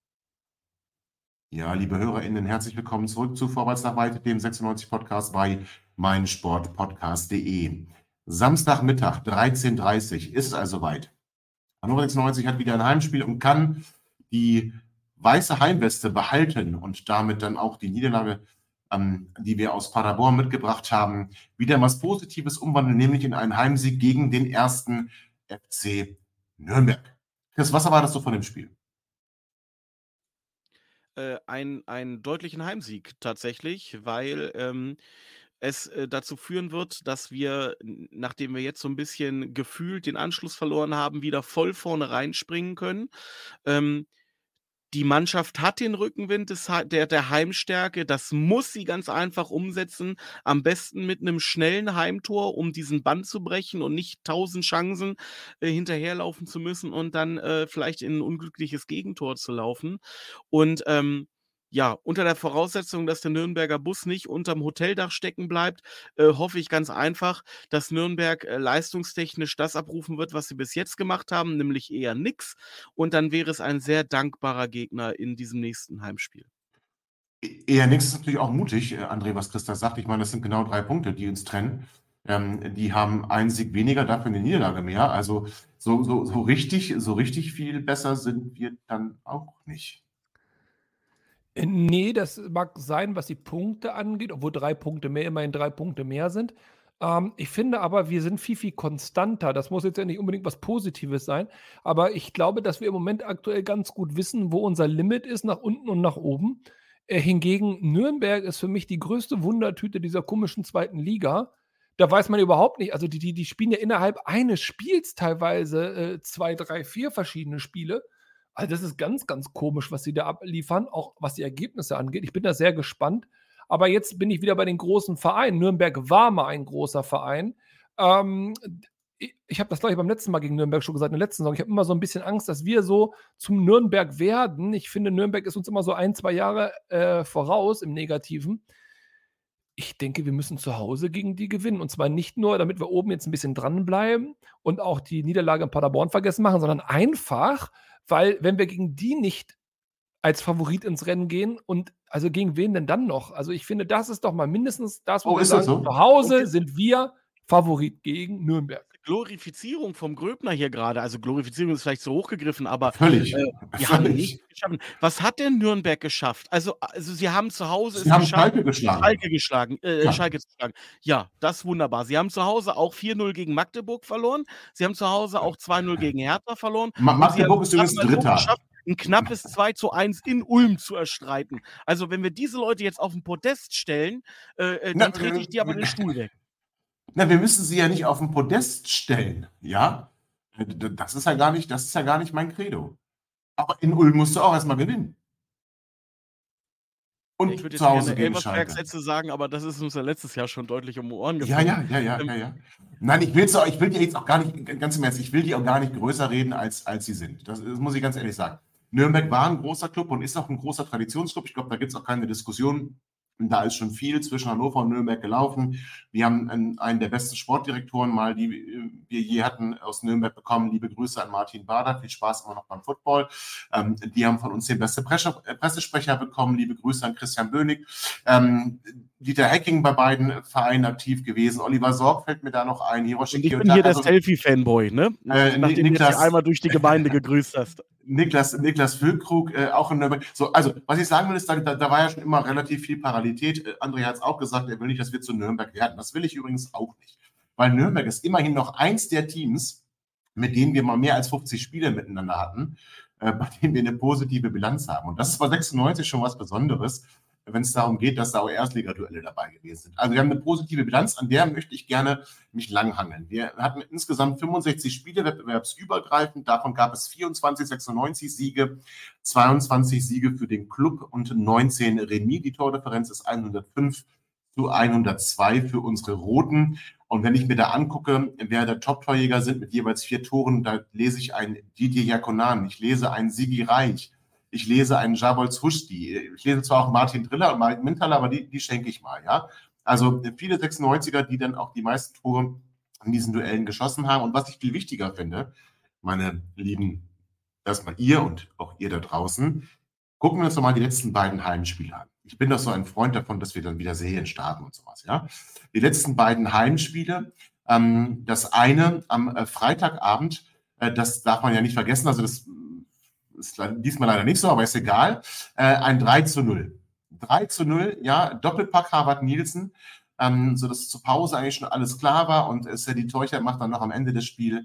Ja, liebe HörerInnen, herzlich willkommen zurück zu Vorwärts nach Weit, dem 96-Podcast bei meinsportpodcast.de. Samstagmittag, 13:30 Uhr, ist es also weit. Hannover 96 hat wieder ein Heimspiel und kann die weiße Heimweste behalten und damit dann auch die Niederlage, die wir aus Paderborn mitgebracht haben, wieder was Positives umwandeln, nämlich in einen Heimsieg gegen den 1. FC Nürnberg. Chris, was erwartest du von dem Spiel? Einen deutlichen Heimsieg tatsächlich, weil es dazu führen wird, dass wir, nachdem wir jetzt so ein bisschen gefühlt den Anschluss verloren haben, wieder voll vorne reinspringen können. Ähm, Die Mannschaft hat den Rückenwind der Heimstärke. Das muss sie ganz einfach umsetzen. Am besten mit einem schnellen Heimtor, um diesen Bann zu brechen und nicht 1000 Chancen hinterherlaufen zu müssen und dann vielleicht in ein unglückliches Gegentor zu laufen. Und ja, unter der Voraussetzung, dass der Nürnberger Bus nicht unterm Hoteldach stecken bleibt, hoffe ich ganz einfach, dass Nürnberg leistungstechnisch das abrufen wird, was sie bis jetzt gemacht haben, nämlich eher nix. Und dann wäre es ein sehr dankbarer Gegner in diesem nächsten Heimspiel. Eher nichts ist natürlich auch mutig, André, was Christa sagt. Ich meine, das sind genau 3 Punkte, die uns trennen. Die haben einen Sieg weniger, dafür eine Niederlage mehr. Also so richtig viel besser sind wir dann auch nicht. Nee, das mag sein, was die Punkte angeht, obwohl 3 Punkte mehr immerhin 3 Punkte mehr sind. Ich finde aber, wir sind viel, viel konstanter. Das muss jetzt ja nicht unbedingt was Positives sein, aber ich glaube, dass wir im Moment aktuell ganz gut wissen, wo unser Limit ist, nach unten und nach oben. Hingegen Nürnberg ist für mich die größte Wundertüte dieser komischen 2. Liga. Da weiß man überhaupt nicht, also die spielen ja innerhalb eines Spiels teilweise 2, 3, 4 verschiedene Spiele. Also das ist ganz, ganz komisch, was sie da abliefern, auch was die Ergebnisse angeht. Ich bin da sehr gespannt. Aber jetzt bin ich wieder bei den großen Vereinen. Nürnberg war mal ein großer Verein. Ich habe das, glaube ich, beim letzten Mal gegen Nürnberg schon gesagt, in der letzten Saison. Ich habe immer so ein bisschen Angst, dass wir so zum Nürnberg werden. Ich finde, Nürnberg ist uns immer so 1, 2 Jahre voraus im Negativen. Ich denke, wir müssen zu Hause gegen die gewinnen. Und zwar nicht nur, damit wir oben jetzt ein bisschen dranbleiben und auch die Niederlage in Paderborn vergessen machen, sondern einfach, weil wenn wir gegen die nicht als Favorit ins Rennen gehen und also gegen wen denn dann noch? Also ich finde, das ist doch mal mindestens das, wo wir ist das sagen, so? zu Hause sind wir Favorit gegen Nürnberg. Glorifizierung vom Gröbner hier gerade, also Glorifizierung ist vielleicht so hochgegriffen, aber Völlig. wir haben nichts geschafft. Was hat denn Nürnberg geschafft? Also sie haben zu Hause Sie haben Schalke geschlagen. Schalke zu schlagen. Ja, das ist wunderbar. Sie haben zu Hause auch 4-0 gegen Magdeburg verloren. Sie haben zu Hause auch 2-0 gegen Hertha verloren. Magdeburg ist übrigens Dritter. Geschafft, ein knappes 2-1 in Ulm zu erstreiten. Also wenn wir diese Leute jetzt auf den Podest stellen, dann trete ich die aber den Stuhl weg. Na, wir müssen sie ja nicht auf den Podest stellen, ja? Das ist ja gar nicht mein Credo. Aber in Ulm musst du auch erstmal gewinnen. Und ich würde zu jetzt Hause gerne gegen Elversberg-Sätze sagen, aber das ist uns ja letztes Jahr schon deutlich um die Ohren gefallen. Ja. Nein, ich will die jetzt auch gar nicht, ganz im Ernst, ich will die auch gar nicht größer reden, als sie sind. Das muss ich ganz ehrlich sagen. Nürnberg war ein großer Club und ist auch ein großer Traditionsclub. Ich glaube, da gibt es auch keine Diskussion. Da ist schon viel zwischen Hannover und Nürnberg gelaufen. Wir haben einen der besten Sportdirektoren mal, die wir je hatten, aus Nürnberg bekommen. Liebe Grüße an Martin Bader. Viel Spaß immer noch beim Football. Die haben von uns den besten Pressesprecher bekommen. Liebe Grüße an Christian Bönig. Dieter Hecking bei beiden Vereinen aktiv gewesen. Oliver Sorg fällt mir da noch ein. Hiroshi Und ich bin Kyoto, hier der Selfie-Fanboy, ne? Nachdem du dich einmal durch die Gemeinde gegrüßt hast. Niklas Füllkrug, auch in Nürnberg. So, also, was ich sagen will, ist, da war ja schon immer relativ viel Parallelität. André hat es auch gesagt, er will nicht, dass wir zu Nürnberg werden. Das will ich übrigens auch nicht. Weil Nürnberg ist immerhin noch eins der Teams, mit denen wir mal mehr als 50 Spiele miteinander hatten, bei denen wir eine positive Bilanz haben. Und das ist bei 96 schon was Besonderes, wenn es darum geht, dass da auch Erstligaduelle dabei gewesen sind. Also wir haben eine positive Bilanz, an der möchte ich gerne mich langhangeln. Wir hatten insgesamt 65 Spiele wettbewerbsübergreifend, davon gab es 24 96 Siege, 22 Siege für den Club und 19 Remis. Die Tordifferenz ist 105-102 für unsere Roten. Und wenn ich mir da angucke, wer der Top-Torjäger sind mit jeweils 4 Toren, da lese ich einen Didier Jakonan, ich lese einen Sigi Reich, ich lese einen Jabolz Huschti. Ich lese zwar auch Martin Driller und Martin Mintaler, aber die schenke ich mal, ja. Also viele 96er, die dann auch die meisten Tore in diesen Duellen geschossen haben. Und was ich viel wichtiger finde, meine Lieben, erstmal ihr und auch ihr da draußen, gucken wir uns doch mal die letzten beiden Heimspiele an. Ich bin doch so ein Freund davon, dass wir dann wieder Serien starten und sowas, ja. Die letzten beiden Heimspiele, das eine am Freitagabend, das darf man ja nicht vergessen, also das ist diesmal leider nicht so, aber ist egal. Ein 3-0. 3-0, ja, Doppelpack Harvard-Nielsen, sodass zur Pause eigentlich schon alles klar war und Sadie Teuchert macht dann noch am Ende des Spiels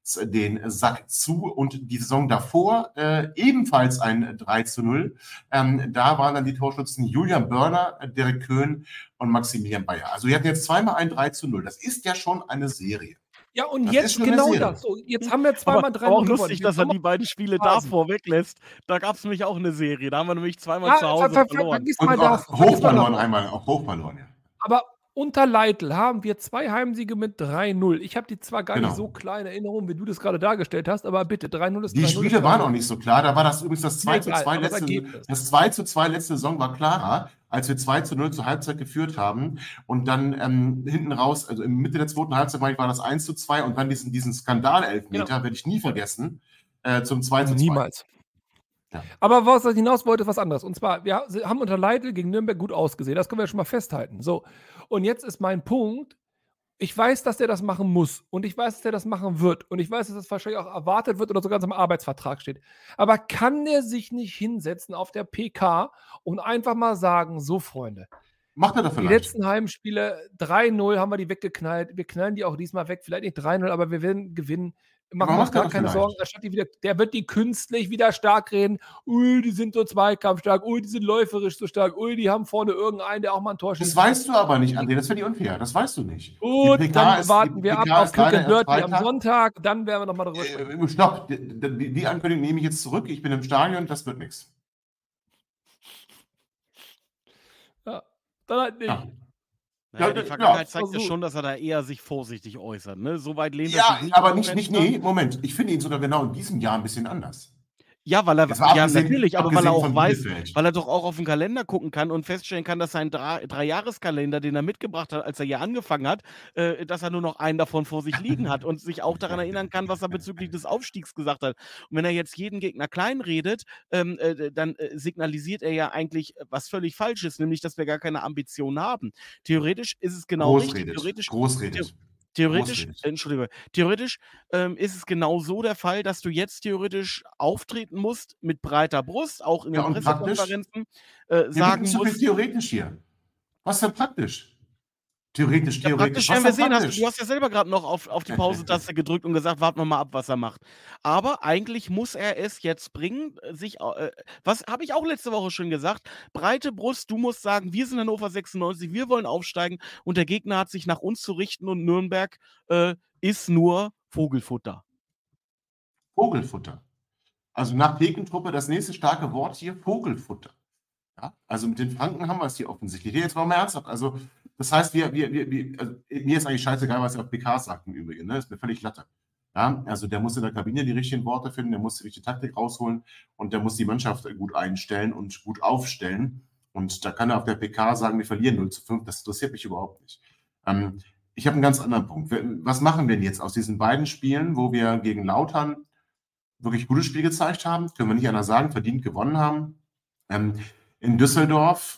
den Sack zu und die Saison davor ebenfalls ein 3:0. Da waren dann die Torschützen Julian Börner, Derek Köhn und Maximilian Bayer. Also wir hatten jetzt zweimal ein 3:0. Das ist ja schon eine Serie. Ja, und Das jetzt ist schon eine genau Serie. das. So, jetzt haben wir zweimal Aber 3-0 auch gewonnen. lustig, Jetzt dass er haben die beiden Spiele Phasen. davor weglässt. Da gab es nämlich auch eine Serie. Da haben wir nämlich zweimal Ja, zu Hause verloren. vergiss Und mal auch das. hoch verloren einmal, auch hoch verloren, ja. Aber unter Leitl haben wir 2 Heimsiege mit 3-0. Ich habe die zwar gar Genau. nicht so klar in Erinnerung, wie du das gerade dargestellt hast, aber bitte, 3-0 ist Die 3-0. Spiele waren auch nicht so klar. Da war das übrigens das Mir 2:2 egal, aber das letzte, Ergebnis. das 2:2 letzte Saison war klarer, als wir 2:0 zur Halbzeit geführt haben. Und dann hinten raus, also in Mitte der zweiten Halbzeit war das 1:2 und dann diesen Skandal-Elfmeter, werde ich nie vergessen, zum 2:2. Niemals. Ja. Aber was ich hinaus wollte, ist was anderes. Und zwar, wir haben unter Leitl gegen Nürnberg gut ausgesehen. Das können wir schon mal festhalten. So. Und jetzt ist mein Punkt, ich weiß, dass der das machen muss. Und ich weiß, dass der das machen wird. Und ich weiß, dass das wahrscheinlich auch erwartet wird oder sogar im Arbeitsvertrag steht. Aber kann der sich nicht hinsetzen auf der PK und einfach mal sagen, so Freunde, Macht er doch die vielleicht. letzten Heimspiele 3-0 haben wir die weggeknallt. Wir knallen die auch diesmal weg. Vielleicht nicht 3-0, aber wir werden gewinnen. Machen wir uns macht er gar doch keine vielleicht. Sorgen. Anstatt der wird die künstlich wieder stark reden. Ui, die sind so zweikampfstark. Ui, die sind läuferisch so stark. Ui, die haben vorne irgendeinen, der auch mal ein Tor schießt. Das weißt du aber nicht, André. Das wäre die unfair. Das weißt du nicht. Gut, Die PK dann ist- warten die wir ab PK auf ist Quick leider and erst Dirty am Freitag. Sonntag. Dann werden wir nochmal drüber sprechen. Stopp. Die Ankündigung nehme ich jetzt zurück. Ich bin im Stadion. Das wird nichts. Ja, dann halt nicht. Ja. Naja, Ja, die Vergangenheit ja, zeigt ja versuch. schon, dass er da eher sich vorsichtig äußert. Ne? So weit lehnt er Ja, sich aber aus dem nicht, Fenster. nee, Moment. Ich finde ihn sogar genau in diesem Jahr ein bisschen anders. Ja, weil er, Das war ja, abgesehen- natürlich, aber weil er abgesehen auch von weiß, Bielefeld. weil er doch auch auf den Kalender gucken kann und feststellen kann, dass sein Dreijahreskalender, den er mitgebracht hat, als er hier angefangen hat, dass er nur noch einen davon vor sich liegen hat und sich auch daran erinnern kann, was er bezüglich des Aufstiegs gesagt hat. Und wenn er jetzt jeden Gegner kleinredet, dann signalisiert er ja eigentlich was völlig Falsches, nämlich, dass wir gar keine Ambitionen haben. Theoretisch ist es genau richtig. Großredet. Theoretisch, Großredet. Entschuldigung, theoretisch ist es genau so der Fall, dass du jetzt theoretisch auftreten musst mit breiter Brust, auch in Ja, den und praktisch? Pressekonferenzen Wir sagen sind so viel musst. theoretisch hier. Was denn praktisch? Theoretisch. Ja, praktisch werden wir Was sehen. denn praktisch? Du hast ja selber gerade noch auf die Pause-Taste gedrückt und gesagt, warten wir mal ab, was er macht. Aber eigentlich muss er es jetzt bringen, was habe ich auch letzte Woche schon gesagt, breite Brust, du musst sagen, wir sind Hannover 96, wir wollen aufsteigen und der Gegner hat sich nach uns zu richten und Nürnberg ist nur Vogelfutter. Vogelfutter. Also nach Thekentruppe das nächste starke Wort hier, Vogelfutter. Ja? Also mit den Franken haben wir es hier offensichtlich. Hier jetzt mal ernsthaft. Also das heißt, also mir ist eigentlich scheißegal, was er auf PKs sagt im Übrigen. Ne? Ist mir völlig Latte. Ja? Also der muss in der Kabine die richtigen Worte finden, der muss die richtige Taktik rausholen und der muss die Mannschaft gut einstellen und gut aufstellen. Und da kann er auf der PK sagen, wir verlieren 0:5. Das interessiert mich überhaupt nicht. Ich habe einen ganz anderen Punkt. Was machen wir denn jetzt aus diesen beiden Spielen, wo wir gegen Lautern wirklich gutes Spiel gezeigt haben? Können wir nicht anders sagen, verdient gewonnen haben. In Düsseldorf,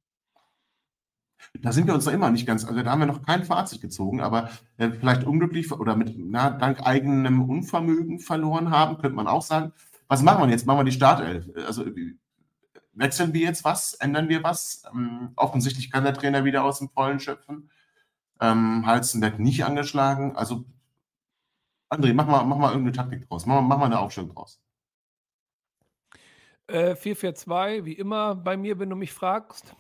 da sind wir uns noch immer nicht ganz, also da haben wir noch kein Fazit gezogen, aber vielleicht unglücklich oder dank eigenem Unvermögen verloren haben, könnte man auch sagen. Was machen wir jetzt? Machen wir die Startelf? Also wechseln wir jetzt was? Ändern wir was? Offensichtlich kann der Trainer wieder aus dem Vollen schöpfen. Halstenberg nicht angeschlagen. Also André, mach mal irgendeine Taktik draus. Mach mal eine Aufstellung draus. 4-4-2, wie immer bei mir, wenn du mich fragst.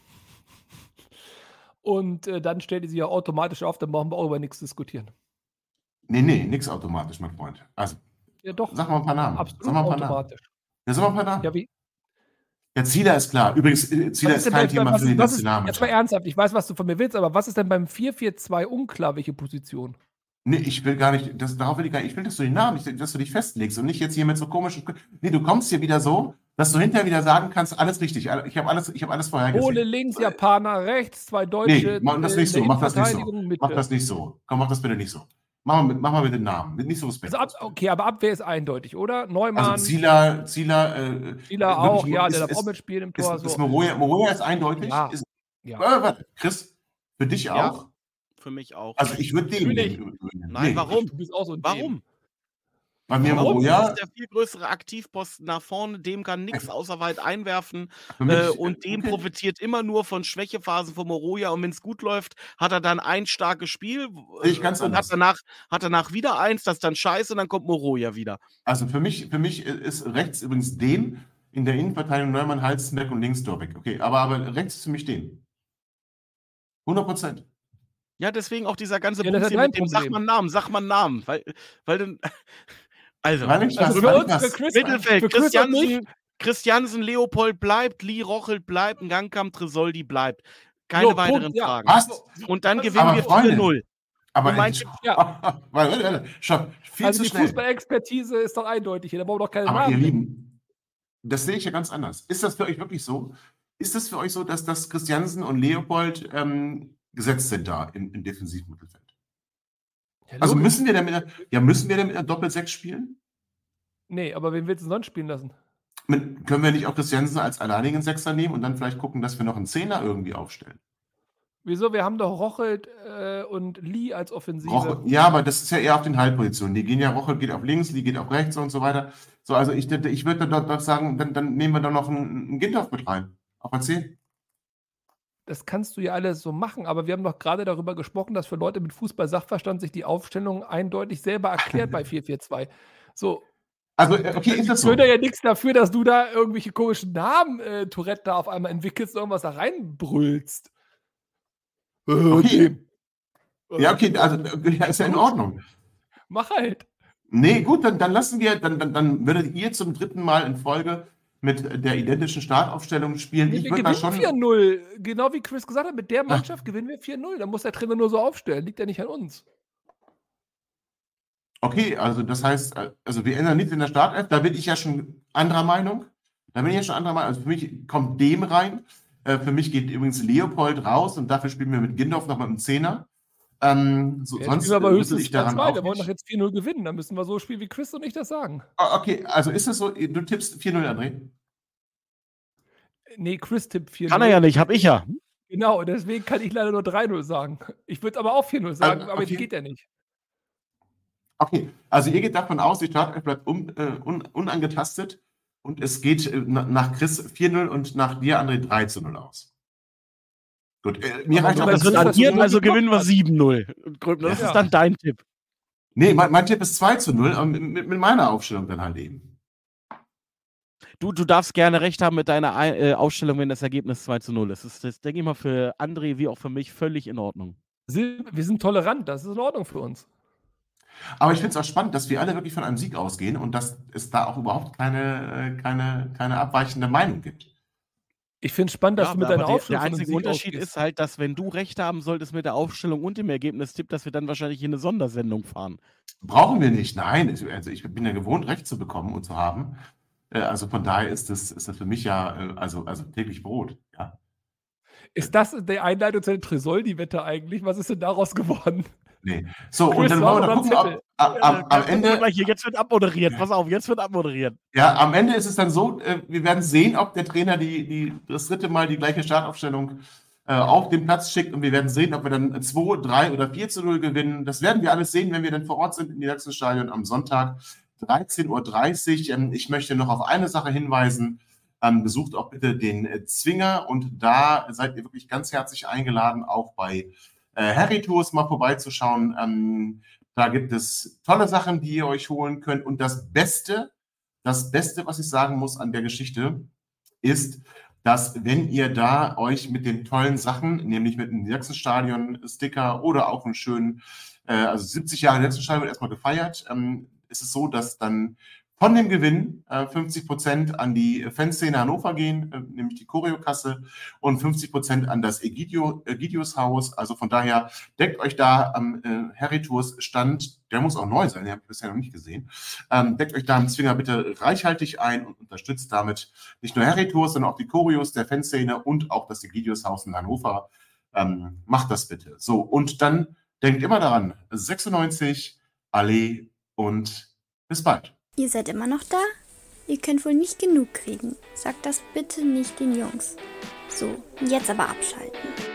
Und dann stellt die sich ja automatisch auf, dann brauchen wir auch über nichts diskutieren. Nee, nichts automatisch, mein Freund. Also, Ja, doch. sag mal ein paar Namen. Absolut Sag mal ein paar Namen. automatisch. Ja, sag mal ein paar Namen. Ja, wie? Ja, Zieler ist klar. Übrigens, Zieler ist kein Thema für die Jetzt mal Nationalmannschaft. ernsthaft, ich weiß, was du von mir willst, aber was ist denn beim 4-4-2 unklar, welche Position? Nee, ich will gar nicht, darauf will ich gar nicht, ich will, dass du den Namen, dass du dich festlegst und nicht jetzt hier mit so komischen, nee, du kommst hier wieder so, dass du hinterher wieder sagen kannst, alles richtig, ich habe alles vorher gesehen. Pole links, Japaner rechts, 2 Deutsche. Nee, mach das nicht so, in der mach das nicht so. Innenverteidigung mit, Mach das nicht so. Komm, mach das bitte nicht so. Mach mal mit den Namen, nicht so Also respektlos. okay, aber Abwehr ist eindeutig, oder? Neumann, Also Zieler auch, wirklich, ja, der darf ist, auch mitspielen im Tor. ist Moroja ist eindeutig. Ja. Ist, Ja. Warte, Chris, für dich Ja. auch? Für mich auch. Also ich würde den Natürlich. nehmen. Nein, warum? Du bist auch so ein Warum? Bei mir Warum? Moroja, Das ist der viel größere Aktivposten nach vorne, dem kann nichts außer weit einwerfen für mich, und dem okay. profitiert immer nur von Schwächephasen von Moroja und wenn es gut läuft, hat er dann ein starkes Spiel Sehe ich ganz und hat anders. danach wieder eins, das ist dann scheiße und dann kommt Moroja wieder. Also für mich ist rechts übrigens den, in der Innenverteidigung Neumann, Halstenberg und links Dorbeck. Okay, aber rechts ist für mich den. 100%. Ja, deswegen auch dieser ganze Ja, das Bums ist hier dein mit dem sag Problem. mal einen Namen, weil dann also Weil ich was, Also weil für ich uns, für was. Chris, Mittelfeld, für Chris und mich, Christiansen, Leopold bleibt, Lee Rochelt bleibt, Gangkamp, Tresoldi bleibt. Keine so, weiteren Punkt, ja. Fragen. Passt. Und dann Aber gewinnen wir Freunde, 4-0. Aber Und mein Stopp, viel Also zu die schnell. Fußballexpertise ist doch eindeutig hier, da brauchen wir doch keine Aber ihr Namen. Lieben, das sehe ich ja ganz anders. Ist das für euch wirklich so? Ist das für euch so, dass das Christiansen und Leopold gesetzt sind da im defensiven Mittelfeld? Ja, Also logisch. müssen wir denn mit einer Doppel-6 spielen? Nee, aber wen willst du sonst spielen lassen? Können wir nicht auch Christiansen als alleinigen Sechser nehmen und dann vielleicht gucken, dass wir noch einen Zehner irgendwie aufstellen? Wieso? Wir haben doch Rochelt und Lee als Offensive. Ja, aber das ist ja eher auf den Halbpositionen. Die gehen ja, Rochel geht auf links, Lee geht auf rechts und so weiter. So, also ich würde dort sagen, dann nehmen wir da noch einen Gindorf mit rein. Auf der 10. Das kannst du ja alles so machen, aber wir haben doch gerade darüber gesprochen, dass für Leute mit Fußball-Sachverstand sich die Aufstellung eindeutig selber erklärt bei 4-4-2. So, Also, okay, ist das ich so? würde ja nichts dafür, dass du da irgendwelche komischen Namen, Tourette, da auf einmal entwickelst und irgendwas da reinbrüllst. Okay. Ja, okay, also ja, ist ja in Ordnung. Mach halt. Nee, gut, dann lassen wir, dann würdet ihr zum 3. Mal in Folge mit der identischen Startaufstellung spielen. Ich Wir würde da gewinnen schon. 4-0. Genau wie Chris gesagt hat, mit der Mannschaft gewinnen wir 4-0. Da muss der Trainer nur so aufstellen. Liegt ja nicht an uns. Okay, also das heißt, also wir ändern nichts in der Startelf, da bin ich ja schon anderer Meinung. Also für mich kommt Dem rein. Für mich geht übrigens Leopold raus und dafür spielen wir mit Gindorf noch mit einem Zehner. Sonst Spielen wir aber rüttel höchstens ich daran 2-2. auch Wir wollen doch nicht. jetzt 4-0 gewinnen. Dann müssen wir so spielen, wie Chris und ich das sagen. Okay, also ist es so, du tippst 4-0, André? Nee, Chris tippt 4-0. Kann er ja nicht, hab ich ja. Genau, deswegen kann ich leider nur 3-0 sagen. Ich würde aber auch 4-0 sagen, aber okay. jetzt geht ja nicht. Okay, also ihr geht davon aus, die Startelf bleibt unangetastet und es geht nach Chris 4-0 und nach dir, André, 3-0 aus. Gut, mir reicht auch Das wird das addiert, so also geklappt gewinnen wir hat. 7-0. Das Ja. ist dann dein Tipp. Nee, mein Tipp ist 2-0, aber mit meiner Aufstellung dann halt eben. Du darfst gerne recht haben mit deiner Aufstellung, wenn das Ergebnis 2-0 ist. Das denke ich mal, für André wie auch für mich völlig in Ordnung. Wir sind tolerant, das ist in Ordnung für uns. Aber ich finde es auch spannend, dass wir alle wirklich von einem Sieg ausgehen und dass es da auch überhaupt keine abweichende Meinung gibt. Ich finde es spannend, dass du mit deiner aber Aufstellung der von einem einzige Sieg Unterschied ausgehst. ist halt, dass wenn du recht haben solltest mit der Aufstellung und dem Ergebnistipp, dass wir dann wahrscheinlich hier eine Sondersendung fahren. Brauchen wir nicht, nein. Also ich bin ja gewohnt, Recht zu bekommen und zu haben. Also von daher ist das für mich ja also täglich Brot. Ja. Ist das die Einleitung zu der Tresoldi-Wette eigentlich? Was ist denn daraus geworden? Nee. So, Chris, und dann wollen wir war noch doch gucken, ob am Ende. Jetzt wird abmoderiert. Pass auf, jetzt wird abmoderiert. Ja, am Ende ist es dann so, wir werden sehen, ob der Trainer das 3. Mal die gleiche Startaufstellung auf den Platz schickt und wir werden sehen, ob wir dann 2, 3 oder 4-0 gewinnen. Das werden wir alles sehen, wenn wir dann vor Ort sind in Niedersachsen-Stadion am Sonntag 13:30 Uhr. Ich möchte noch auf eine Sache hinweisen. Besucht auch bitte den Zwinger und da seid ihr wirklich ganz herzlich eingeladen, auch bei Harry Tours mal vorbeizuschauen. Da gibt es tolle Sachen, die ihr euch holen könnt. Und das Beste, was ich sagen muss an der Geschichte, ist, dass wenn ihr da euch mit den tollen Sachen, nämlich mit einem Niedersachsen-Stadion-Sticker oder auch einen schönen, also 70 Jahre Niedersachsen-Stadion wird erstmal gefeiert, ist es so, dass dann von dem Gewinn 50% an die Fanszene Hannover gehen, nämlich die Choreokasse, und 50% an das Egidius-Haus. Also von daher deckt euch da am Harry Tours Stand, der muss auch neu sein, den habe ich bisher noch nicht gesehen, deckt euch da am Zwinger bitte reichhaltig ein und unterstützt damit nicht nur Harry Tours, sondern auch die Choreos der Fanszene und auch das Egidius-Haus in Hannover. Macht das bitte. So, und dann denkt immer daran, 96, Allee und bis bald. Ihr seid immer noch da? Ihr könnt wohl nicht genug kriegen. Sagt das bitte nicht den Jungs. So, jetzt aber abschalten.